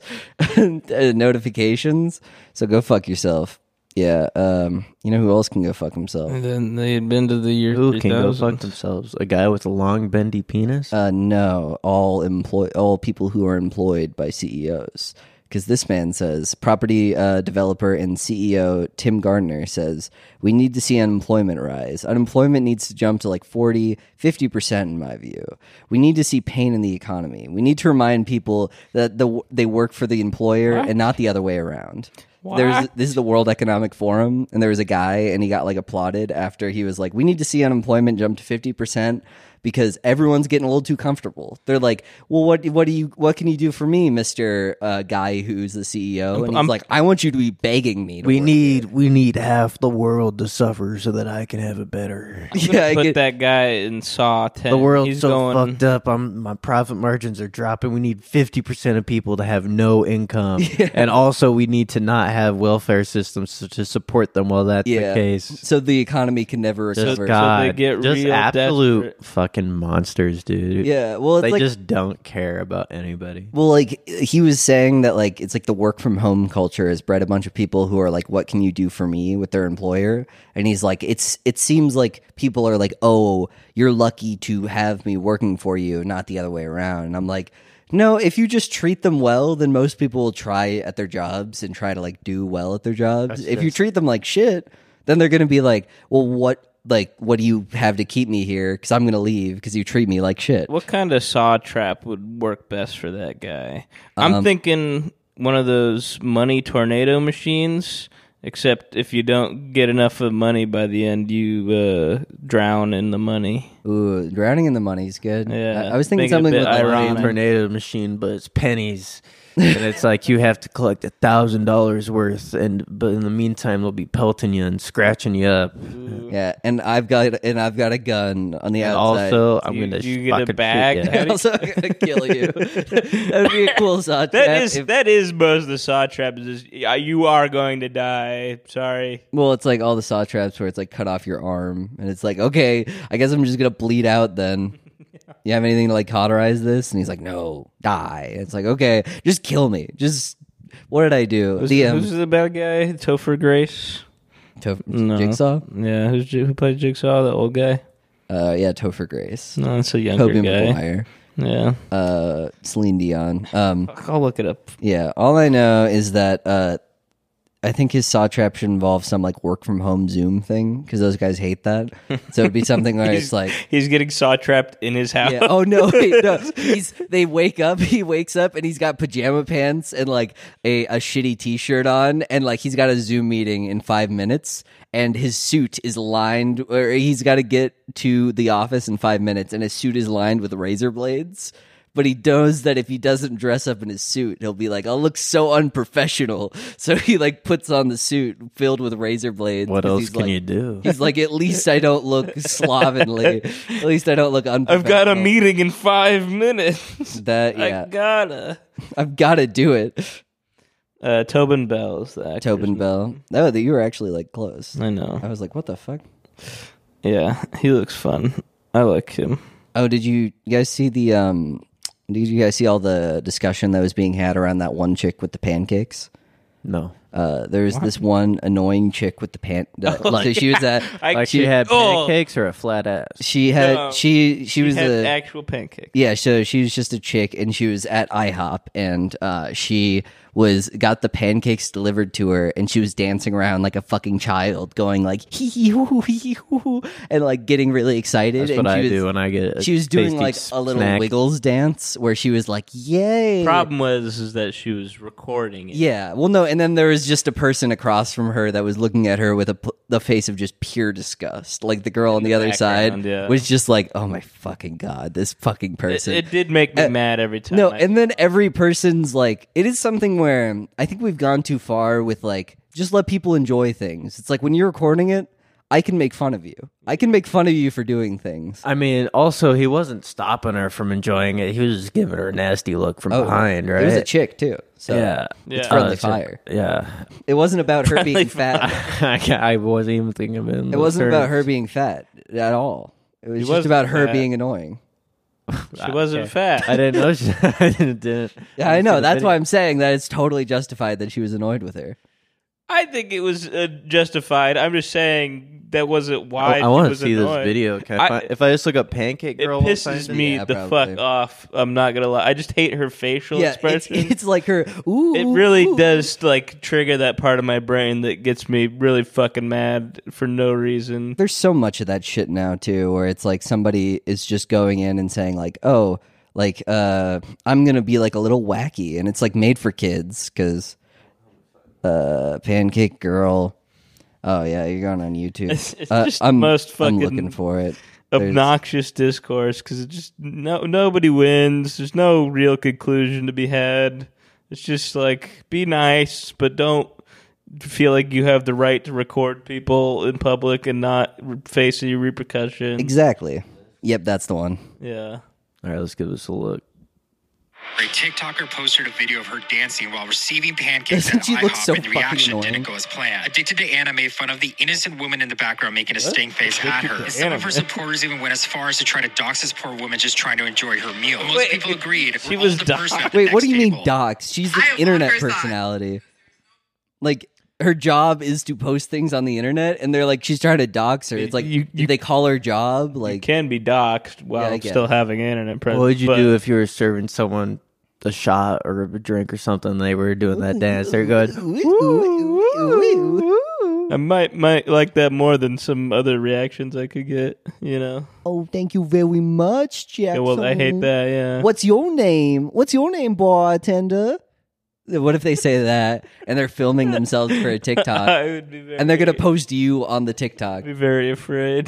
notifications. So go fuck yourself. Yeah. Um. You know who else can go fuck himself? And then they had been to the year Who three can go thousand. fuck themselves? A guy with a long, bendy penis? Uh. No. All employ. All people who are employed by C E Os. Because this man says, property uh, developer and C E O Tim Gardner says, we need to see unemployment rise. Unemployment needs to jump to like forty, fifty percent in my view. We need to see pain in the economy. We need to remind people that the they work for the employer What? and not the other way around. What? There's this is the World Economic Forum, and there was a guy, and he got like applauded after he was like, we need to see unemployment jump to fifty percent. Because everyone's getting a little too comfortable. They're like, "Well, what what do you what can you do for me, Mister Uh, guy who's the C E O?" And he's I'm- like, "I want you to be begging me." To we work need we need half the world to suffer so that I can have it better. here." Yeah, I Put get, that guy in Saw ten. The world's He's so going, fucked up. I'm, my profit margins are dropping. We need fifty percent of people to have no income. And also, we need to not have welfare systems to, to support them while that's yeah. the case. So the economy can never Just recover. God, get just real absolute desperate. fucking monsters, dude. Yeah, well, it's They like just don't care about anybody. Well, like he was saying that like it's like the work from home culture has bred a bunch of people who are like, what can you do for me with their employer? And he's like, it's it seems like people are like, oh, you're lucky to have me working for you, not the other way around. And I'm like, no, if you just treat them well, then most people will try at their jobs and try to like do well at their jobs. If you treat them like shit, then they're gonna be like, well, what like what do you have to keep me here? Because I'm gonna leave because you treat me like shit. What kind of saw trap would work best for that guy? I'm Um, thinking one of those money tornado machines. Except if you don't get enough of money by the end, you uh, drown in the money. Ooh, drowning in the money's good. Yeah, I, I was thinking make it a something bit with like, ironic. Tornado machine, but it's pennies. And it's like you have to collect a thousand dollars worth, and but in the meantime they'll be pelting you and scratching you up. Yeah, and I've got and I've got a gun on the And outside. also, I'm Do you- gonna do you get a fucking bag? shoot How ya. do also gonna kill you. That'd be a cool shot. That is that is most of the saw traps. Is yeah, you are going to die. Sorry. Well, it's like all the saw traps where it's like cut off your arm, and it's like, okay, I guess I'm just gonna bleed out then. You have anything to like cauterize this? And he's like, no, die. It's like, okay, just kill me. Just what did I do? Who's the the, um, who's the bad guy? Topher Grace. Toph- No. Jigsaw. Yeah, who's who played Jigsaw? The old guy. Uh, yeah, Topher Grace, No, it's a younger Tobey guy. Maguire, Yeah, uh, Celine Dion. Um, I'll look it up. Yeah, all I know is that uh, I think his saw trap should involve some like work from home Zoom thing because those guys hate that. So it'd be something where it's like, He's getting saw trapped in his house. yeah, oh no, wait, no. He's they wake up, he wakes up and he's got pajama pants and like a, a shitty t-shirt on and like he's got a Zoom meeting in five minutes and his suit is lined or he's got to get to the office in five minutes and his suit is lined with razor blades. But he knows that if he doesn't dress up in his suit, he'll be like, I'll look so unprofessional. So he like puts on the suit filled with razor blades. What 'cause else he's can like- you do? He's like, at least I don't look slovenly. At least I don't look unprofessional. I've got a meeting in five minutes. That yeah, I gotta. I've got to do it. Uh, Tobin Bell is the actor's Tobin name. Bell. Oh, that you were actually like close. I know. I was like, what the fuck? Yeah, he looks fun. I like him. Oh, did you, you guys see the um? Did you guys see all the discussion that was being had around that one chick with the pancakes? No. Uh, there's this one annoying chick with the pan. That, so she was at. I, Like she had Oh. pancakes or a flat ass? She had. No. she she, She was had a. actual pancake. Yeah, so she was just a chick, and she was at IHOP, and uh, she was got the pancakes delivered to her, and she was dancing around like a fucking child, going like hee hee hoo hoo hee hee hoo hoo, and like getting really excited. That's and what she I was, do when I get. A She was doing tasty like a little snack. Wiggles dance where she was like, "Yay!" Problem was is that she was recording it. Yeah, well, no, and then there was just a person across from her that was looking at her with a p- the face of just pure disgust. Like the girl on the, the other side background, yeah. was just like, "Oh my fucking god, this fucking It, person." it did make me Uh, mad every time. No, I- and then every person's like, it is something where I think we've gone too far with like, just let people enjoy things. It's like when you're recording it, I can make fun of you. I can make fun of you for doing things. I mean, also he wasn't stopping her from enjoying it. He was just giving her a nasty look from Oh, behind, right? It was a chick too. So yeah, it's Yeah. friendly Uh, fire. Yeah, It wasn't about her being fat. I, can't- I wasn't even thinking of it. in It those wasn't about terms. her being fat at all. It was She just wasn't about her fat. being annoying. She wasn't Okay. fat. I didn't know. She, I didn't. didn't Yeah, I know. didn't see the That's video. why I'm saying that it's totally justified that she was annoyed with her. I think it was uh, justified. I'm just saying that wasn't why I, she I want to was see annoyed. this video. Can I, I- find, if I just look up Pancake It Girl, will pisses find it? me Yeah, the probably. fuck off. I'm not gonna lie. I just hate her facial Yeah, it's, expression. it's like her. Ooh, it really ooh. does like trigger that part of my brain that gets me really fucking mad for no reason. There's so much of that shit now too, where it's like somebody is just going in and saying like, "Oh, like uh, I'm gonna be like a little wacky," and it's like made for kids because uh, Pancake Girl. Oh yeah, you're going on YouTube. It's- it's Uh, just the I'm, most I'm fucking looking for it. There's- Obnoxious discourse because it just no nobody wins. There's no real conclusion to be had. It's just like be nice, but don't feel like you have the right to record people in public and not re- face any repercussions. Exactly. Yep, that's the one. Yeah. All right, let's give this a look. A TikToker posted a video of her dancing while receiving pancakes Doesn't at she look IHOP, so and the fucking reaction annoying? didn't go as planned. Addicted to Anna made fun of the innocent woman in the background making a stink face at her. to And some of her Anna. supporters even went as far as to try to dox this poor woman just trying to enjoy her meal. Most Wait, people agreed. she We're was all the doxed. person at the Wait, what next do you mean table. docs? She's the I have internet blockers on. personality. Like her job is to post things on the internet, and they're like she's trying to dox her. It's like You- you- did they call her job? You Like can be doxxed while Yeah, I get still it. having internet presence. What would you but do if you were serving someone a shot or a drink or something? And they were doing that dance. They're going. I might might like that more than some other reactions I could get, you know. oh, thank you very much, Jackson. Yeah, well, I hate that. Yeah. What's your name? What's your name, bartender? What if they say that and they're filming themselves for a TikTok I would be very, and they're gonna post you on the TikTok? be very afraid.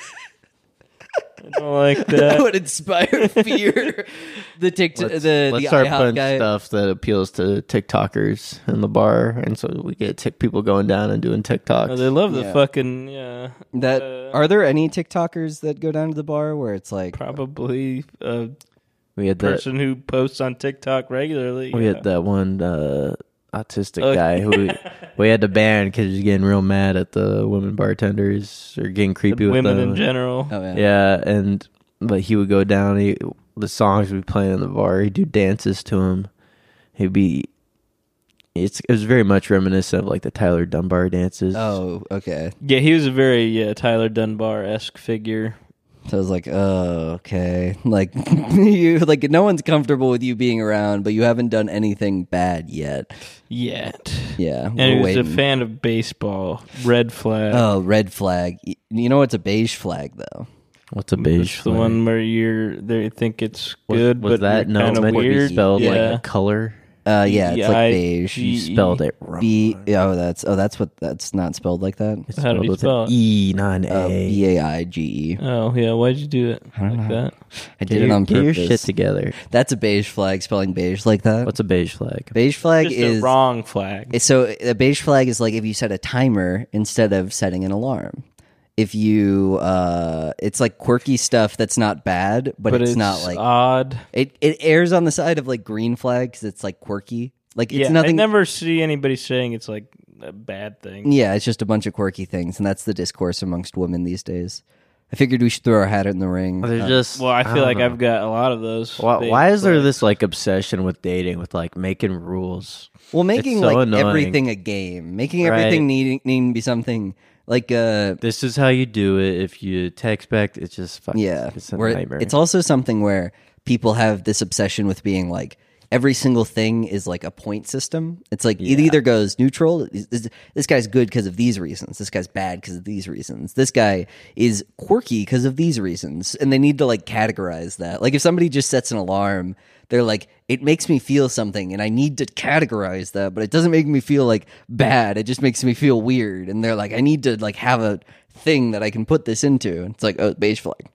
I don't like That that. would inspire fear. The TikTok, Let's, the let's the start IHOP putting guy. stuff that appeals to TikTokers in the bar, and so we get tick people going down and doing TikToks. Oh, they love the Yeah. fucking yeah. That uh, are there any TikTokers that go down to the bar where it's like Probably a we had that. person who posts on TikTok regularly. We yeah. had that one uh, autistic Oh, guy who we, we had to ban because he's getting real mad at the women bartenders or getting creepy The with women them. in general. oh yeah, Yeah, and but he would go down. He, the songs we playing in the bar, he'd do dances to him. He'd be. It's it was very much reminiscent of like the Tyler Dunbar dances. oh okay. Yeah, he was a very yeah, Tyler Dunbar esque figure. So I was like, oh okay, like you like no one's comfortable with you being around, but you haven't done anything bad yet. Yet. Yeah, And we're he was waiting. a fan of baseball. Red flag. Oh, red flag. Y- You know what's a beige flag though? What's a beige It's the flag? one where you're they think it's Was, good, was but that you're no kind of meant to be weird. spelled yeah. like a color? Uh, yeah, it's like beige. B I G E. You spelled it wrong. B. Oh, that's oh, that's what that's not spelled like that. It's How did spelled he with spell an it? E, not an Uh, A. B A I G E. Oh yeah, why'd you do it don't like know. that? I Get did your, it on get your purpose. shit together. That's a beige flag. Spelling beige like that. What's a beige flag? beige flag Just is a wrong flag. so a beige flag is like if you set a timer instead of setting an alarm. If you, uh, it's like quirky stuff that's not bad, but, But it's, it's not like odd. it. It airs on the side of like green flag because it's like quirky. Like it's Yeah, I nothing. never see anybody saying it's like a bad thing. Yeah, it's just a bunch of quirky things, and that's the discourse amongst women these days. I figured we should throw our hat in the ring. There's Uh, just. Well, I feel don't like know. I've got a lot of those. Why, beige why is there flags. this like obsession with dating, with like making rules? well, making so like annoying. everything a game, making Right. everything needing needing to be something like uh This is how you do it. If you text back, it's just fucking. yeah. it's a where nightmare. it's also something where people have this obsession with being like every single thing is like a point system. It's like it either goes neutral. is- is- This guy's good because of these reasons. This guy's bad because of these reasons. This guy is quirky because of these reasons. And they need to like categorize that. Like if somebody just sets an alarm, they're like, it makes me feel something and I need to categorize that, but it doesn't make me feel like bad. It just makes me feel weird. And they're like, I need to like have a thing that I can put this into. It's like, oh, beige flag.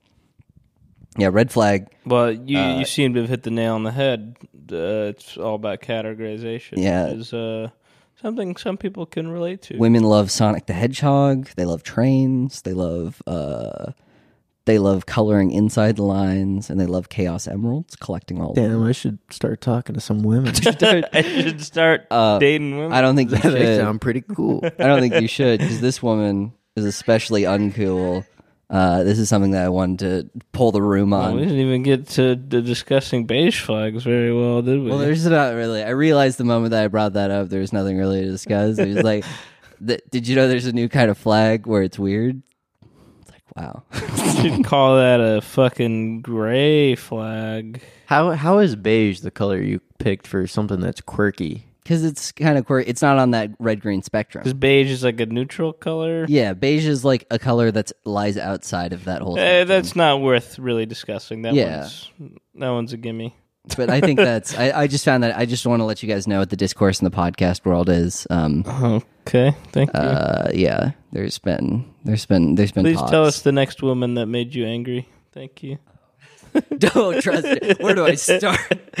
Yeah, red flag. Well, you Uh, you seem to have hit the nail on the head. Uh, it's all about categorization. Yeah. Is, uh, something some people can relate to. Women love Sonic the Hedgehog. They love trains. They love uh, they love coloring inside the lines, and they love Chaos Emeralds, collecting all. Damn, of them. I should start talking to some women. I should start Uh, dating women. I don't think you they should. sound pretty cool. I don't think you should, because this woman is especially uncool. Uh, this is something that I wanted to pull the room Well, on. we didn't even get to the discussing beige flags very well, did we? Well, there's not really. I realized the moment that I brought that up, there's nothing really to discuss. It was like, th- did you know there's a new kind of flag where it's weird? It's like, wow. You should call that a fucking gray flag. How how is beige the color you picked for something that's quirky? Because it's kind of quirky. It's not on that red-green spectrum. Because beige is like a neutral color. Yeah, beige is like a color that lies outside of that whole thing. Eh, that's not worth really discussing. That Yeah. one's that one's a gimme. But I think that's. I, I just found that. I just want to let you guys know what the discourse in the podcast world is. Um, Okay, thank you. uh, yeah, there's been, there's been, there's been. Please talks. tell us the next woman that made you angry. Thank you. Don't trust it. Where do I start?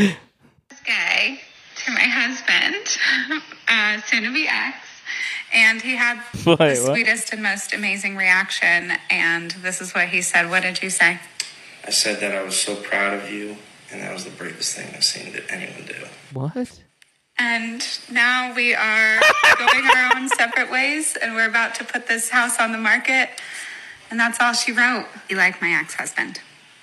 Gay to my husband, uh, soon to be ex, and he had Wait, the what? sweetest and most amazing reaction. And this is what he said. What did you say? I said that I was so proud of you, and that was the bravest thing I've seen that anyone do. What? And now we are going our own separate ways, and we're about to put this house on the market. And that's all she wrote. Be like my ex-husband.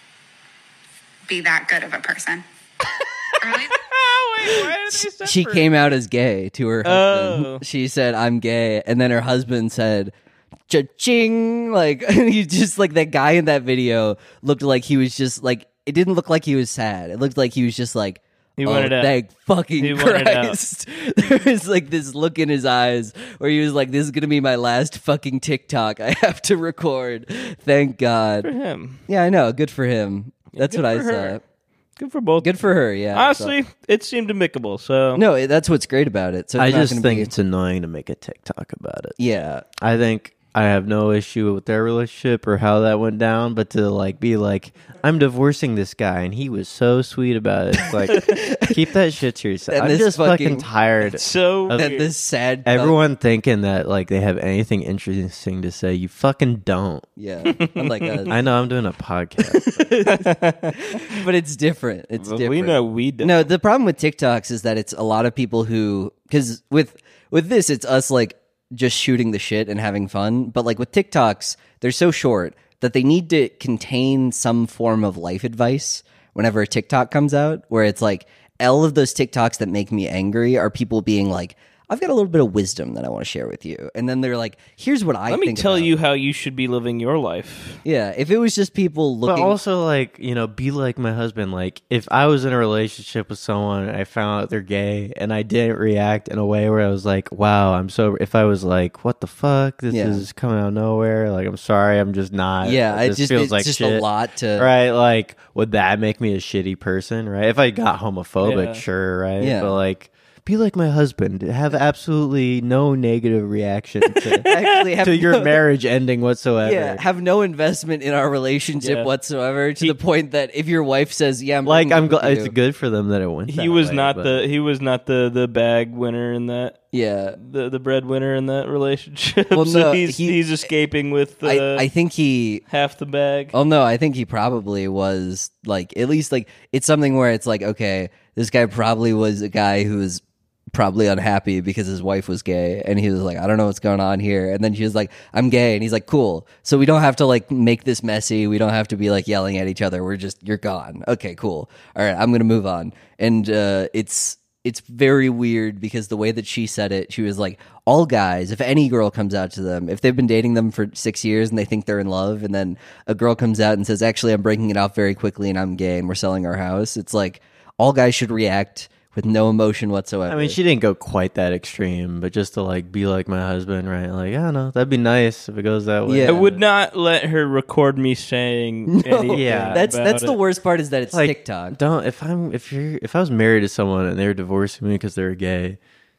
Be that good of a person. Really? Oh, wait, why are they She separate? came out as gay to her husband. Oh. She said, "I'm gay," and then her husband said, "Cha-ching!" Like he just like that guy in that video looked like he was just like it didn't look like he was sad. It looked like he was just like. He oh, wanted out. thank fucking He wanted out. Christ. There was like this look in his eyes where he was like, this is going to be my last fucking TikTok I have to record. Thank God. For him. Yeah, I know. Good for him. That's good what I for her. saw. Good for both. Good for her, yeah. Honestly, it seemed amicable. So So- no, it- that's what's great about it. So it's I not just gonna think be- it's annoying to make a TikTok about it. yeah. I think I have no issue with their relationship or how that went down, but to like be like, I'm divorcing this guy and he was so sweet about it. It's like, keep that shit to yourself. And I'm this just fucking, fucking- tired. so Of- And weird. this sad. Everyone thinking that like they have anything interesting to say. You fucking don't. Yeah. I'm like, uh, I know I'm doing a podcast. but it's different. It's Well, different. we know we don't. No, the problem with TikToks is that it's a lot of people who because with with this it's us like just shooting the shit and having fun. But like with TikToks, they're so short that they need to contain some form of life advice whenever a TikTok comes out, where it's like all of those TikToks that make me angry are people being like, I've got a little bit of wisdom that I want to share with you. And then they're like, here's what I Let me think tell about- you how you should be living your life. Yeah, if it was just people But looking also, like, you know, be like my husband. Like, if I was in a relationship with someone and I found out they're gay and I didn't react in a way where I was like, wow, I'm so. If I was like, what the fuck? This Yeah. is coming out of nowhere. Like, I'm sorry, I'm just not. Yeah, it this just feels it's like just shit. a lot to Right? Like, would that make me a shitty person? Right? If I got homophobic, Yeah. sure, right? Yeah. But, like, be like my husband. Have absolutely no negative reaction to, actually have to your no- marriage ending whatsoever. Yeah, have no investment in our relationship Yeah. whatsoever to He- the point that if your wife says, "Yeah, I'm Like, breaking I'm up with glad it's you," good for them that it went. He that was way, not but- the he was not the the bag winner in that yeah. the the breadwinner in that relationship. Well, so no, he's he- he's escaping with uh, I I think he. half the bag. Oh no, I think he probably was like at least like it's something where it's like okay, this guy probably was a guy who was probably unhappy because his wife was gay and he was like I don't know what's going on here, and then she was like I'm gay and he's like cool, so we don't have to like make this messy, we don't have to be like yelling at each other, we're just you're gone, okay, cool, all right, I'm gonna move on. And uh it's it's very weird because the way that she said it, she was like all guys, if any girl comes out to them, if they've been dating them for six years and they think they're in love, and then a girl comes out and says actually I'm breaking it off very quickly and I'm gay and we're selling our house, it's like all guys should react with no emotion whatsoever. I mean, she didn't go quite that extreme, but just to like be like my husband, right? Like, I don't know, that'd be nice if it goes that way. Yeah. I would not let her record me saying anything. Yeah. that's about that's the it. worst part is that it's Like, TikTok. Don't if I'm if you're if I was married to someone and they're divorcing me because they're gay,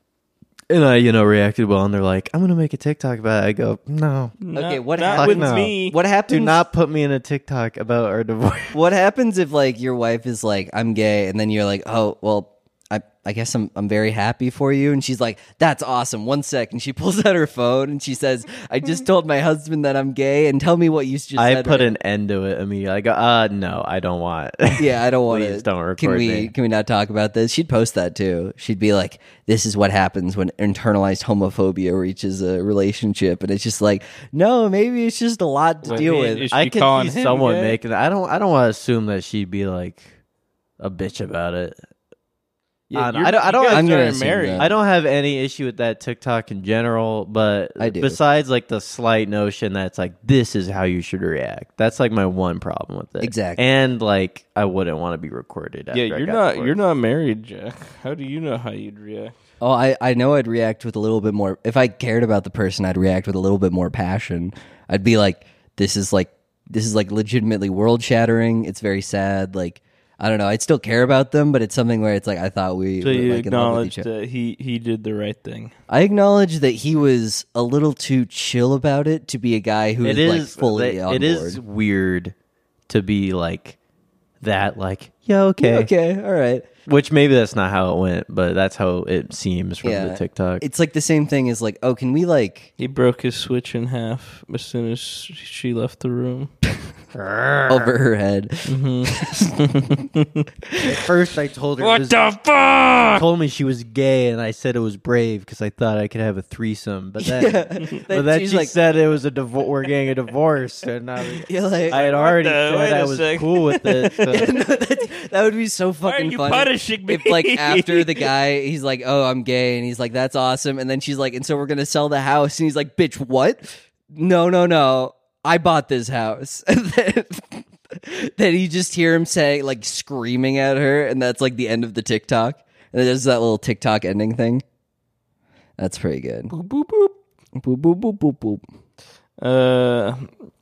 and I you know reacted well, and they're like, I'm gonna make a TikTok about it. I go, no, Not- Okay, what not happened- with no. me? What happens? do not put me in a TikTok about our divorce. What happens if like your wife is like I'm gay, and then you're like, oh well, I, I guess I'm I'm very happy for you. And she's like, that's awesome. One sec. And she pulls out her phone and she says, I just told my husband that I'm gay and tell me what you just I said. put right. an end to it immediately. I go, uh, no, I don't want. Yeah, I don't want Please to. don't record Can we me. can we not talk about this? She'd post that too. She'd be like, "This is what happens when internalized homophobia reaches a relationship," and it's just like, no, maybe it's just a lot to Wait, deal I mean, with. is she I could calling see him someone gay? making. I don't. I don't want to assume that she'd be like a bitch about it. Yeah, I don't- you're- I don't- I you don't- guys I'm gonna aren't assume married. that. I don't have any issue with that TikTok in general, but I do. besides like the slight notion that it's like this is how you should react. That's like my one problem with it. Exactly. And like I wouldn't want to be recorded. After Yeah, I you're got not divorced. you're not married, Jack. How do you know how you'd react? Oh, I, I know I'd react with a little bit more. If I cared about the person, I'd react with a little bit more passion. I'd be like, this is like this is like legitimately world shattering. It's very sad. Like, I don't know. I'd still care about them, but it's something where it's like I thought we So were you like in love with acknowledge each other. that he he did the right thing. I acknowledge that he was a little too chill about it to be a guy who It is, is like fully they- on It board. is weird to be like that. Like yeah, okay, Okay, all right. Which maybe that's not how it went, but that's how it seems from Yeah, the TikTok. It's like the same thing as like, oh, can we like He broke his switch in half as soon as she left the room. over her head? At first, I told her it What was- the fuck? told me she was gay, and I said it was brave because I thought I could have a threesome. But then, That but then she's she like- said it was a divorce. We're getting a divorce, and I, was, You're like, I had already the- wait said I a was sec. cool with it. so- No, that, that would be so Why are fucking you funny. punishing me? If like after the guy, he's like, "Oh, I'm gay," and he's like, "That's awesome," and then she's like, "And so we're gonna sell the house," and he's like, "Bitch, what? No, no, no, I bought this house." And then, then you just hear him say, like, screaming at her, and that's like the end of the TikTok. And there's that little TikTok ending thing. That's pretty good. boop boop boop. Boop boop boop boop boop. Uh,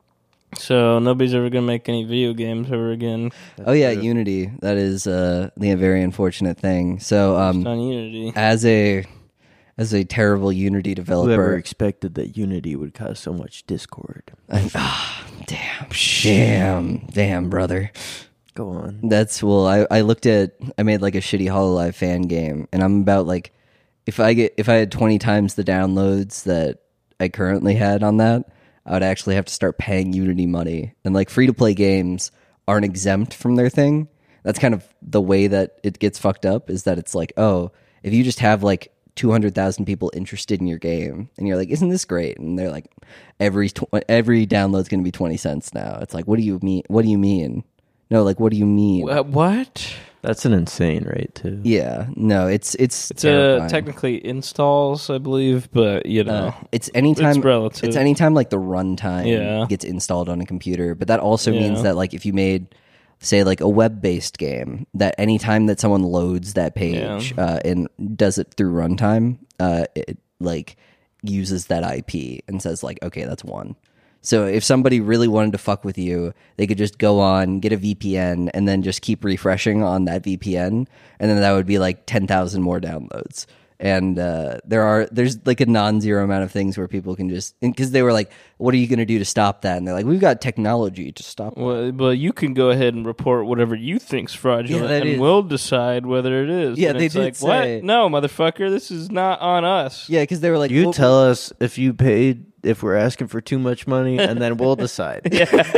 so nobody's ever gonna make any video games ever again Oh yeah, Unity. That is uh, the very unfortunate thing. So um, on Unity. as a as a terrible Unity developer, Whoever expected that Unity would cause so much discord? I- ah, damn, damn, damn, brother. Go on. That's well. I, I looked at. I made like a shitty Hololive fan game, and I'm about like, if I get if I had twenty times the downloads that I currently had on that, I would actually have to start paying Unity money. And like free to play games aren't exempt from their thing. That's kind of the way that it gets fucked up. Is that it's like, oh, if you just have like two hundred thousand people interested in your game, and you're like, isn't this great? And they're like, every tw- every download's going to be twenty cents now. It's like, what do you mean? What do you mean? No, like, what do you mean? Wha- What? That's an insane rate too. Yeah, no, it's it's It's uh, terrifying. technically installs, I believe, but you know, Uh, it's anytime It's relative. It's anytime like the runtime Yeah. gets installed on a computer. But that also Yeah. means that like if you made, say, like a web based game, that anytime that someone loads that page Yeah. uh, and does it through runtime, uh, it like uses that I P and says like, okay, that's one. So if somebody really wanted to fuck with you, they could just go on, get a V P N, and then just keep refreshing on that V P N, and then that would be like ten thousand more downloads. And uh, there are there's like a non-zero amount of things where people can just because they were like, "What are you going to do to stop that?" And they're like, "We've got technology to stop." that." well, well, you can go ahead and report whatever you think's fraudulent, Yeah, that and is- we'll decide whether it is. Yeah, And they it's did like, say- what? No, motherfucker, this is not on us. Yeah, because they were like, You well, tell us if you paid, if we're asking for too much money, and then we'll decide.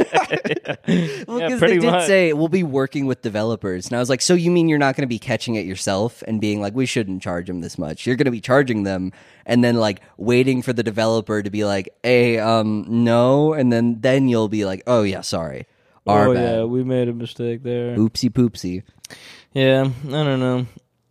Well, Yeah, because pretty they did much. say we'll be working with developers, and I was like, so you mean you're not going to be catching it yourself and being like, we shouldn't charge them this much? You're going to be charging them, and then like waiting for the developer to be like, hey, um, no, and then then you'll be like, oh yeah, sorry, our oh bad, yeah, we made a mistake there. oopsie poopsie. Yeah, I don't know.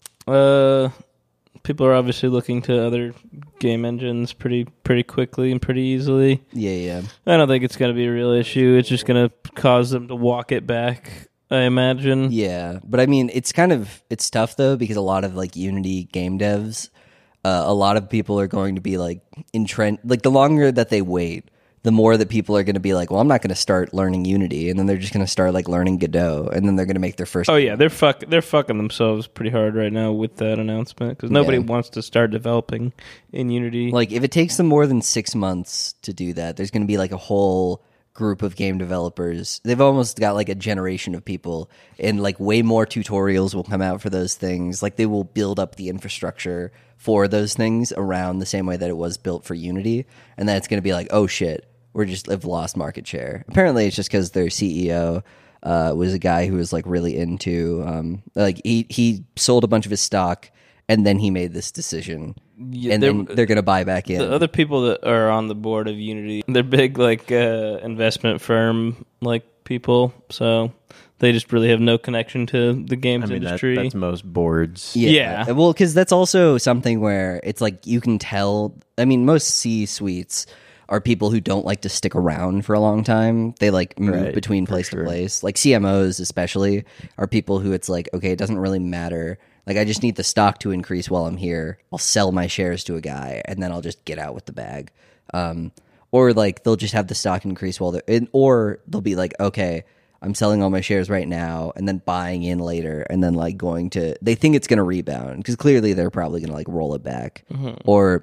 Uh, people are obviously looking to other game engines pretty pretty quickly and pretty easily. Yeah, yeah. I don't think it's going to be a real issue. It's just going to cause them to walk it back, I imagine. Yeah, but I mean, it's kind of it's tough though because a lot of like Unity game devs, uh, a lot of people are going to be like entrenched. Like the longer that they wait, the more that people are going to be like, well, I'm not going to start learning Unity, and then they're just going to start like learning Godot, and then they're going to make their first. Oh yeah, they're fuck they're fucking themselves pretty hard right now with that announcement because nobody Yeah. wants to start developing in Unity. Like if it takes them more than six months to do that, there's going to be like a whole group of game developers. They've almost got like a generation of people, and like way more tutorials will come out for those things. Like they will build up the infrastructure for those things around the same way that it was built for Unity, and then it's going to be like, oh shit, we're just have lost market share. Apparently, it's just because their C E O uh, was a guy who was like really into um, like he he sold a bunch of his stock, and then he made this decision. Yeah, and they're- then they're going to buy back in. The other people that are on the board of Unity, they're big like uh, investment firm like people, so they just really have no connection to the games I mean, that, industry. that's most boards. Yeah. Well, because that's also something where it's like you can tell. I mean, most C suites are people who don't like to stick around for a long time. They like move Right, between for place sure. to place. Like C M Os, especially, are people who it's like, okay, it doesn't really matter. Like, I just need the stock to increase while I'm here. I'll sell my shares to a guy, and then I'll just get out with the bag. Um, or like they'll just have the stock increase while they're in, or they'll be like, okay, I'm selling all my shares right now and then buying in later, and then like going to, they think it's going to rebound because clearly they're probably going to like roll it back, or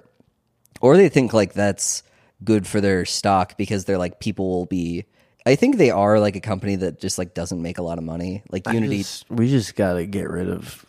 or they think like that's good for their stock because they're like, people will be, I think they are like a company that just like doesn't make a lot of money. Like I Unity, just- we just got to get rid of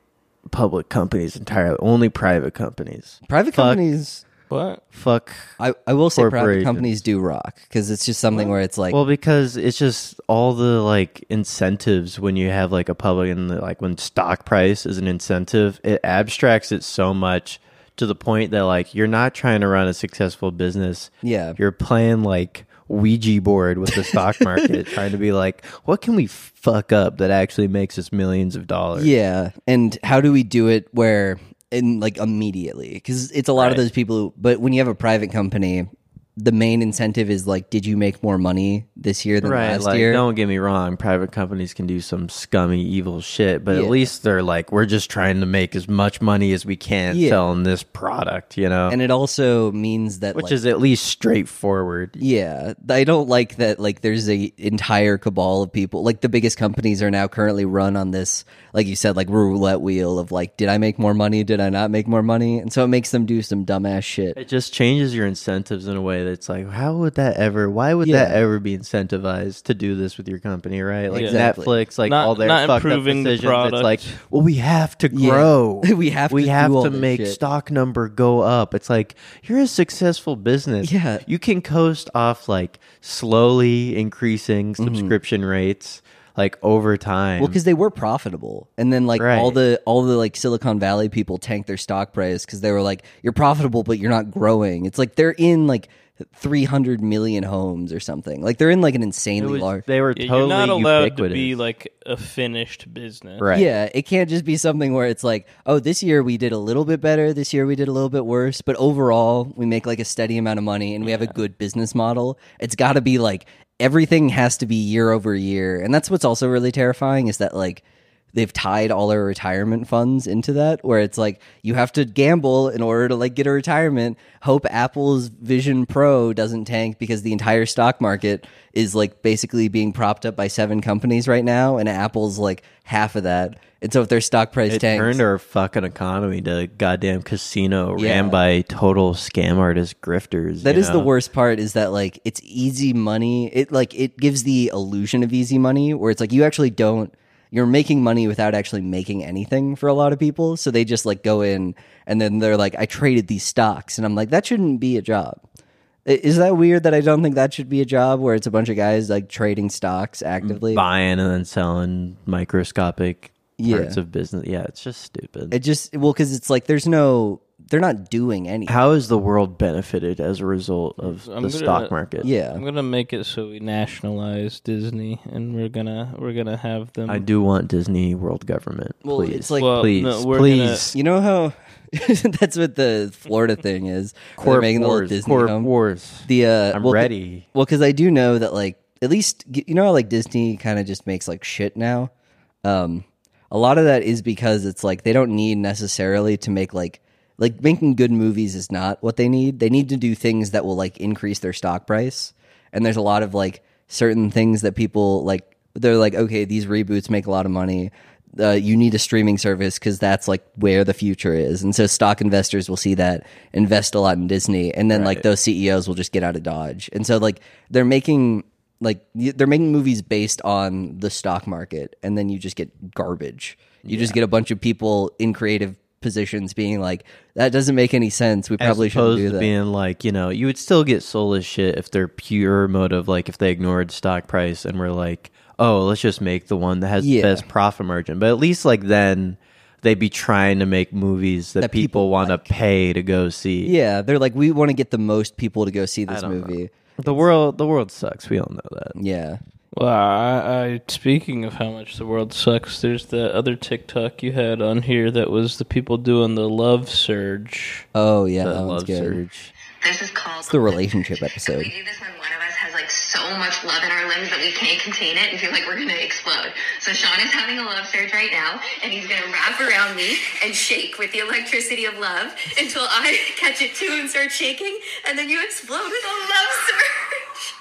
public companies entirely. Only private companies. private Fuck. companies. What? Fuck. I, I will say private Corporations. companies do rock because it's just something where it's like, Well, because it's just all the like incentives when you have like a public and the, like when stock price is an incentive, it abstracts it so much to the point that like you're not trying to run a successful business. Yeah. You're playing like Ouija board with the stock market, trying to be like, what can we fuck up that actually makes us millions of dollars? yeah. And how do we do it where in like immediately? Because it's a lot of Right. those people who, but when you have a private company, the main incentive is like, did you make more money this year than Right, last like year? don't get me wrong, private companies can do some scummy, evil shit, but Yeah. at least they're like, we're just trying to make as much money as we can Yeah. selling this product, you know, And it also means that which like, is at least straightforward. yeah, I don't like that. Like, there's a entire cabal of people. Like, the biggest companies are now currently run on this, like you said, like roulette wheel of like, did I make more money? Did I not make more money? And so it makes them do some dumbass shit. It just changes your incentives in a way that's like, how would that ever? Why would Yeah. that ever be incentivized to do this with your company, right? Like Exactly. Netflix, like Not- all their not fucked up improving the decisions. product. It's like, well, we have to Yeah. grow. We have we to have do all to this make shit. stock number go up. It's like you're a successful business. Yeah. you can coast off like slowly increasing Mm-hmm. subscription rates like over time. Well, because they were profitable, and then like Right. all the all the like Silicon Valley people tanked their stock price because they were like, "You're profitable, but you're not growing." It's like they're in like three hundred million homes or something. Like they're in like an It insanely was- large. they were Yeah, totally you're not allowed ubiquitous. to be like a finished business. right. Yeah, it can't just be something where it's like, oh, this year we did a little bit better, this year we did a little bit worse, but overall we make like a steady amount of money and we have a good business model. It's got to be like everything has to be year over year. And that's what's also really terrifying is that like they've tied all their retirement funds into that, where it's like you have to gamble in order to like get a retirement. Hope Apple's Vision Pro doesn't tank because the entire stock market is like basically being propped up by seven companies right now, and Apple's like half of that. And so if their stock price It tanks, turned our fucking economy to a goddamn casino Yeah. ran by total scam artist grifters. that you is the know? worst part is that like it's easy money. It like it gives the illusion of easy money where it's like you actually don't. You're making money without actually making anything for a lot of people. So they just like go in and then they're like, I traded these stocks. And I'm like, that shouldn't be a job. I- Is that weird that I don't think that should be a job where it's a bunch of guys like trading stocks actively? Buying and then selling microscopic Yeah. parts of business. Yeah, it's just stupid. It just, well, because it's like there's no, they're not doing anything. How has the world benefited as a result of I'm the gonna- stock market? Yeah. I'm gonna make it so we nationalize Disney, and we're gonna we're gonna have them. I do want Disney World Government. Well, please. it's like, Well, please, no, we're please. you know how that's what the Florida thing is. They're Corp making the little wars. Disney Corp home. wars. The uh, I'm well, 'cause- ready. Well, because I do know that, like, at least you know how like Disney kind of just makes like shit now. Um, a lot of that is because it's like they don't need necessarily to make like like making good movies is not what they need. They need to do things that will like increase their stock price. And there's a lot of like certain things that people like. They're like, okay, these reboots make a lot of money. Uh, you need a streaming service because that's like where the future is. And so stock investors will see that, invest a lot in Disney, and then like those C E Os will just get out of Dodge. And so like they're making like y- they're making movies based on the stock market, and then you just get garbage. You just get a bunch of people in creative positions being like, that doesn't make any sense. We probably As shouldn't opposed do to that. being like, you know, you would still get soulless shit if they're pure motive, like if they ignored stock price and were like, oh, let's just make the one that has Yeah. the best profit margin. But at least like then they'd be trying to make movies that, That people people, want to like. pay to go see. Yeah, they're like, we want to get the most people to go see I this don't movie. know. The world, the world sucks. We all know that. Yeah. Well, I, I speaking of how much the world sucks, there's the other TikTok you had on here that was the people doing the love surge. Oh yeah, The that one's love good. surge. This is called It's the relationship episode. We do this when one of us has like so much love in our limbs that we can't contain it and feel like we're gonna explode. So Sean is having a love surge right now, and he's gonna wrap around me and shake with the electricity of love until I catch it too and start shaking, and then you explode with a love surge.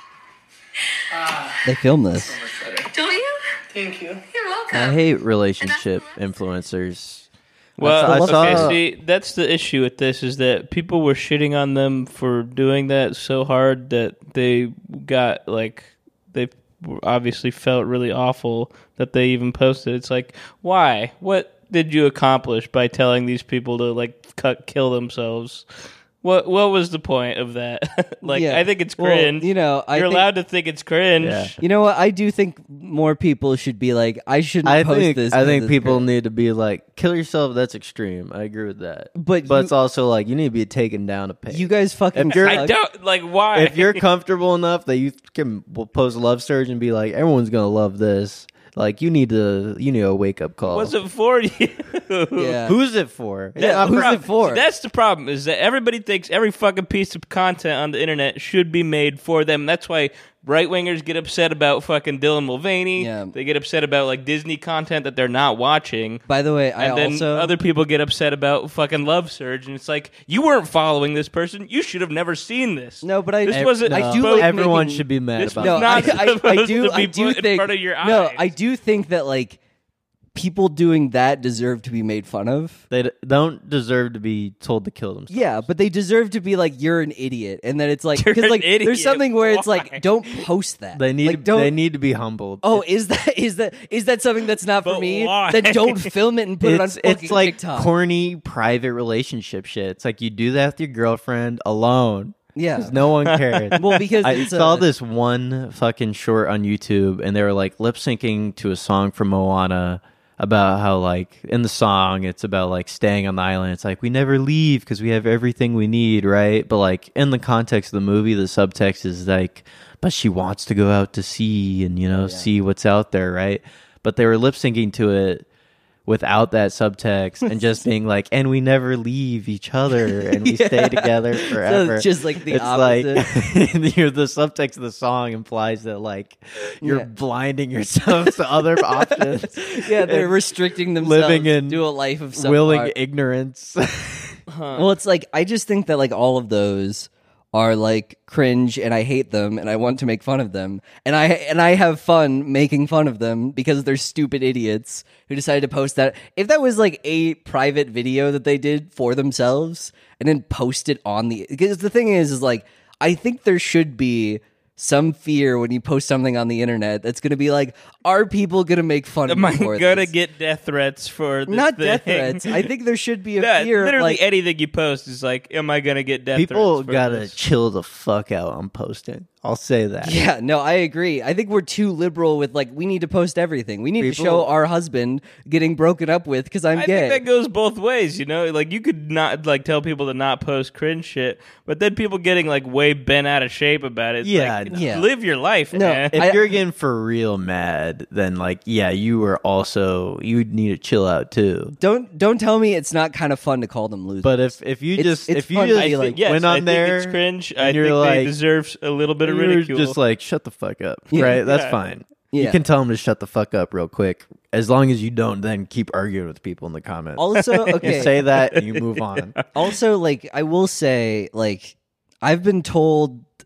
They filmed this. Don't you? Thank you. You're welcome. I hate relationship influencers. Well, I saw- okay, see, that's the issue with this is that people were shitting on them for doing that so hard that they got, like, they obviously felt really awful that they even posted. It's like, why? What did you accomplish by telling these people to, like, cut, kill themselves? What What was the point of that? like, Yeah. I think it's Well, cringe. you know, I You're think- allowed to think it's cringe. Yeah. You know what? I do think more people should be like, I shouldn't I post think this. I 'cause think it's people cringe. need to be like, kill yourself. That's extreme. I agree with that. But but you- it's also like you need to be taken down a peg. You guys fucking. If you're- I suck. don't, like, why? if you're comfortable enough that you can will post a love surge and be like, everyone's gonna love this. Like you need to, you need a wake up call. What's it for you? Yeah. Who's it for? That- Yeah, the who's it prob- for? See, that's the problem, is that everybody thinks every fucking piece of content on the internet should be made for them. That's why right wingers get upset about fucking Dylan Mulvaney. Yeah. They get upset about like Disney content that they're not watching. By the way, I And then also other people get upset about fucking Love Surge, and it's like, you weren't following this person. You should have never seen this. no, but I This I wasn't. I do supposed- like Everyone making- should be mad This about was No, it. not I, I, I supposed do. to be I do put in think. front of your no, eyes. I do think that like people doing that deserve to be made fun of. They d- don't deserve to be told to kill themselves. Yeah, but they deserve to be like, you're an idiot, and then it's like You're because like an idiot. there's something where it's Why? like, don't post that. They need like, to, don't. they need to be humbled. Oh, is that is that is that something that's not for But me? why? Then don't film it and put it on it's, fucking it's like TikTok. corny private relationship shit. It's like you do that with your girlfriend alone. Yeah. Because no one cared. Well, because I it's saw a- this one fucking short on YouTube, and they were like lip syncing to a song from Moana about how, like, in the song, it's about like staying on the island. It's like we never leave because we have everything we need, right? But like in the context of the movie, the subtext is like, but she wants to go out to sea and you know see what's out there, right? But they were lip syncing to it without that subtext and just being like, and we never leave each other and we stay together forever. it's just like the it's opposite. like you're, the subtext of the song implies that like you're Yeah. blinding yourself to other options. Yeah, they're and restricting themselves living in to a life of some willing art. ignorance. Well, it's like I just think that like all of those are like cringe, and I hate them, and I want to make fun of them, and I and I have fun making fun of them because they're stupid idiots who decided to post that. If that was like a private video that they did for themselves and then post it on the, because the thing is, is like I think there should be some fear when you post something on the internet that's going to be like, are people going to make fun of Am me I for gonna this? get death threats for this Not thing? death threats. I think there should be a Yeah, fear. literally like, anything you post is like, am I gonna get death People threats for gotta this? chill the fuck out on posting. I'll say that. Yeah, no, I agree. I think we're too liberal with like we need to post everything. We need to People- show our husband getting broken up with because I'm I gay. think that goes both ways, you know. Like you could not like tell people to not post cringe shit, but then people getting like way bent out of shape about it. It's Yeah, like, no. Yeah. live your life, No, man. If I- you're getting for real mad, then like, yeah, you are also you need to chill out too. don't don't tell me it's not kind of fun to call them losers. But if if you It's- just it's if you fun to just I be think, like, yes, went I on think there, it's cringe. I and think you're they like- deserve a little bit of you're ridicule. just like shut the fuck up, Yeah. right? That's Yeah. fine. Yeah. You can tell them to shut the fuck up real quick, as long as you don't then keep arguing with people in the comments. also, You okay. say that and you move on. Also, like I will say, like I've been told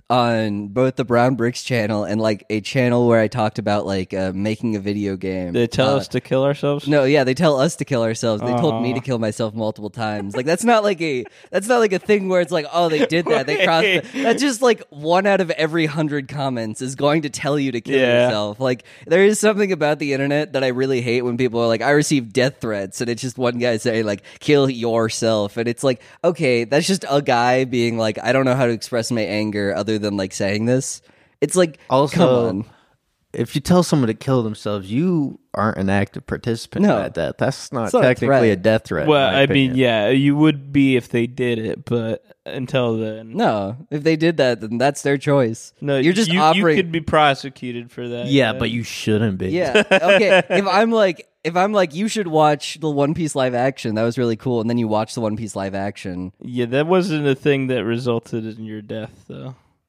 on both the Brown Bricks channel and like a channel where I talked about like uh, making a video game. They tell Uh, us to kill ourselves. No, yeah, they tell us to kill ourselves. They told me Aw. to kill myself multiple times. Like that's not like a that's not like a thing where it's like, oh, they did that. They crossed. Wait. The, that's just like one out of every hundred comments is going to tell you to kill Yeah. yourself. Like there is something about the internet that I really hate when people are like, I received death threats, and it's just one guy saying like, kill yourself, and it's like, okay, that's just a guy being like, I don't know how to express my anger other than like saying this. It's like, Also, come on. if you tell someone to kill themselves, you aren't an active participant No. at that. That's not It's not a technically a, threat. death threat. Well, in my I opinion. mean, yeah, you would be if they did it, but until then, No, if they did that, then that's their choice. no, you're just you, operating. you could be prosecuted for that. yeah, but you shouldn't be. Yeah. Okay. If I'm like, if I'm like, you should watch the One Piece live action. That was really cool. And then you watch the One Piece live action. yeah, that wasn't a thing that resulted in your death, though.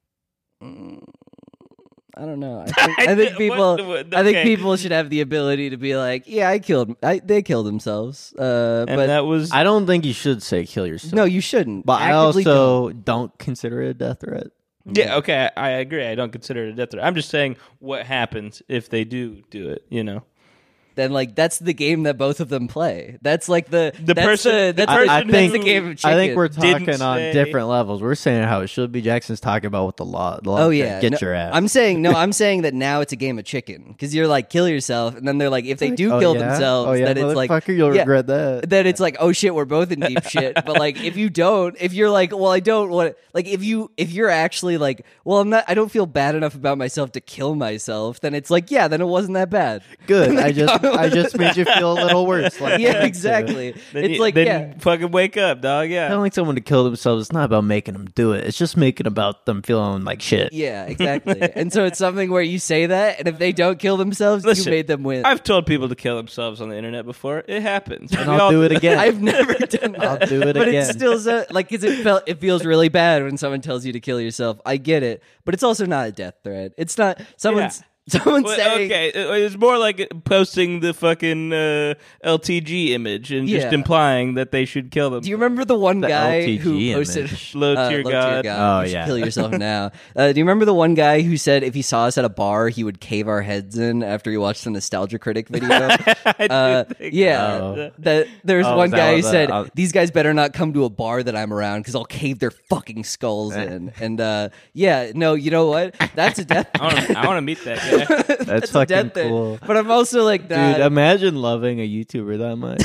I don't know. I think, I think What- people. what- I think okay. people should have the ability to be like, yeah, I killed. I, they killed themselves. Uh, And but that was I don't think you should say kill yourself. no, you shouldn't. but I Actively also don't. consider it a death threat. yeah. Okay, I, I agree. I don't consider it a death threat. I'm just saying what happens if they do do it. You know, then like that's the game that both of them play. That's like the The that's person- The, the that's, person the, I that's think the game of chicken. I think we're Didn't talking on say- different levels. We're saying how it should be. Jackson's talking about what the law. The law Oh said. yeah, get No, your ass. I'm saying no. I'm saying that now it's a game of chicken because you're like kill yourself, and then they're like if they do Oh, kill yeah? themselves, oh, yeah, then it's like motherfucker, you'll yeah, regret that. Then it's like oh shit, we're both in deep shit. But like if you don't, if you're like well I don't want like if you if you're actually like well I'm not I don't feel bad enough about myself to kill myself, then it's like yeah then it wasn't that bad. Good. I just I just made you feel a little worse. Like Yeah, that, too. exactly. Then It's you- like then yeah. fucking wake up, dog. Yeah, Telling someone to kill themselves, it's not about making them do it. It's just making about them feeling like shit. Yeah, exactly. And so it's something where you say that, and if they don't kill themselves, Listen, you made them win. I've told people to kill themselves on the internet before. It happens. And We I'll all do it again. I've never done that. I'll do it but again. it's still so, like cause it felt it feels really bad when someone tells you to kill yourself. I get it, but it's also not a death threat. It's not someone's someone's Well, saying okay, it- it's more like posting the fucking uh, L T G image and just Yeah. implying that they should kill them. Do you remember the one The guy L T G who posted image. Low tier God. Oh, you should yeah. kill yourself now? Uh, do you remember the one guy who said if he saw us at a bar, he would cave our heads in after he watched the Nostalgia Critic video? I do Uh, think yeah, Oh. that there's Oh, one is that guy who what the- said uh, these guys better not come to a bar that I'm around because I'll cave their fucking skulls in. And uh, yeah, no, you know what? That's a death. I want to. I want to meet that guy. That's, a death fucking threat. cool. But I'm also like, nah, Dude, imagine loving a YouTuber that much.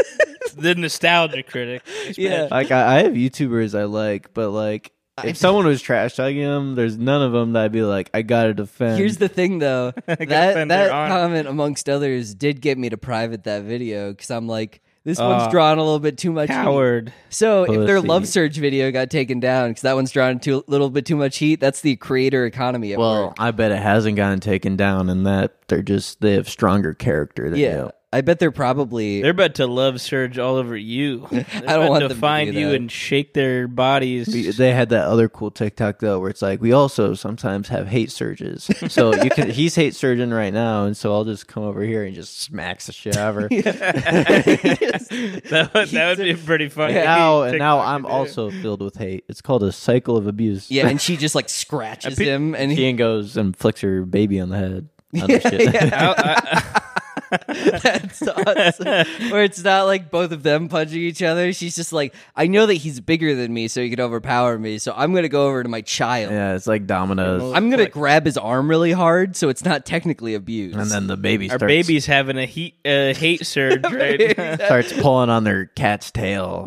The Nostalgia Critic. yeah. like I, I have YouTubers I like, but like if someone was trash talking them, there's none of them that I'd be like, I gotta defend. Here's the thing, though. that defend their that honor. comment, amongst others, did get me to private that video because I'm like, this Uh, one's drawn a little bit too much heat. Coward. So if their Pussy. love surge video got taken down because that one's drawn too little bit too much heat, that's the creator economy at well, work. I bet it hasn't gotten taken down, and that they're just they have stronger character than Yeah, you. I bet they're probably. They're about to love surge all over you. They're I don't about want to them to find do you that. and shake their bodies. They had that other cool TikTok though, where it's like we also sometimes have hate surges. So you can he's hate surging right now, and so I'll just come over here and just smacks the shit out of her. that would, that would be pretty funny. Now and now TikTok I'm to do. also filled with hate. It's called a cycle of abuse. Yeah, and she just like scratches pe- him, and he, Ian goes and flicks her baby on the head. Other shit. that's awesome. Where it's not like both of them punching each other. She's just like, I know that he's bigger than me, so he can overpower me. So I'm gonna go over to my child. Yeah, it's like dominoes. I'm gonna grab his arm really hard, so it's not technically abuse. And then the baby Our starts, baby's having a heat uh, hate surge right now. starts pulling on their cat's tail.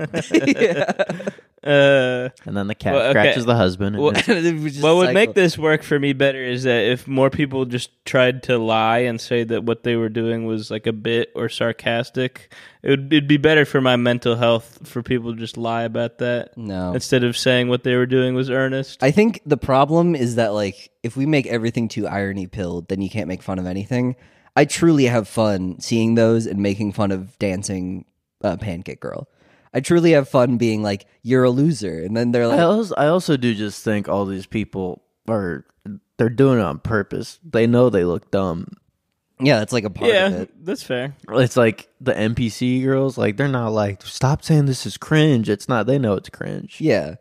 Uh, And then the cat Well, okay. scratches the husband. And Well, it's- It was just what would cycle. make this work for me better is that if more people just tried to lie and say that what they were doing was like a bit or sarcastic, it would it'd be better for my mental health for people to just lie about that No. instead of saying what they were doing was earnest. I think the problem is that like if we make everything too irony pilled, then you can't make fun of anything. I truly have fun seeing those and making fun of dancing uh, Pancake Girl. I truly have fun being like, you're a loser, and then they're like, I also, I also do just think all these people are they're doing it on purpose. They know they look dumb. yeah, that's like a part of yeah, it. that's fair. It's like the N P C girls, like they're not like, stop saying this is cringe. It's not. They know it's cringe. Yeah.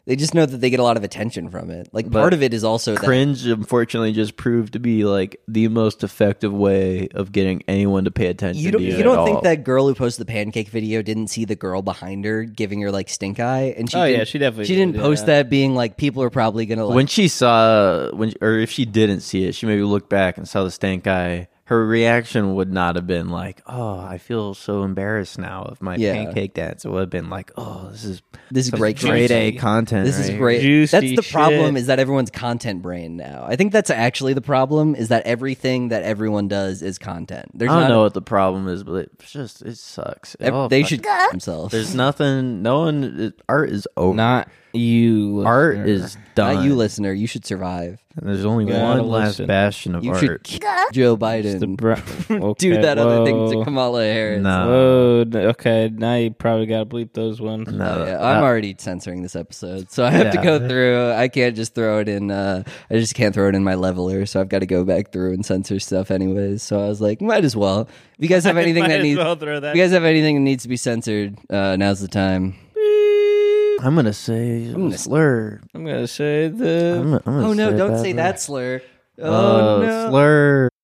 They just know that they get a lot of attention from it. Like But part of it is also that Cringe, unfortunately, just proved to be like the most effective way of getting anyone to pay attention you don't to you. you don't at think all. that girl who posted the pancake video didn't see the girl behind her giving her like stink eye, and she Oh, yeah, didn't- she definitely she didn't did, post yeah. that being like people are probably gonna like when she saw when or if she didn't see it, she maybe looked back and saw the stank eye. Her reaction would not have been like, "Oh, I feel so embarrassed now of my Yeah. pancake dance." It would have been like, "Oh, this is this is such great grade A content. content. This is right great. Juicy That's the problem shit. is that everyone's content brain now. I think that's actually the problem is that everything that everyone does is content. There's I don't not know a- what the problem is, but it's just it sucks. ev- Oh, they fuck. should themselves. There's nothing. No one. It, art is over. Not you. art listener. is done. Not you, listener. You should survive. And there's only Gotta one last listen. bastion of You art. should kick Joe Biden. The bra- Do okay, that other thing whoa. to Kamala Harris. No. Whoa, n- okay, now you probably got to bleep those ones. No, Oh, yeah, I'm uh, already censoring this episode, so I have to Yeah. go through. I can't just throw it in. Uh, I just can't throw it in my leveler, so I've got to go back through and censor stuff anyways. So I was like, might as well. If you guys have anything Might that as needs, well throw that. if you guys have anything that needs to be censored, uh, now's the time. I'm gonna say gonna- slur. I'm gonna say the. I'm, I'm gonna Oh no! say Don't bad say word. that slur. Oh Uh, no! slur.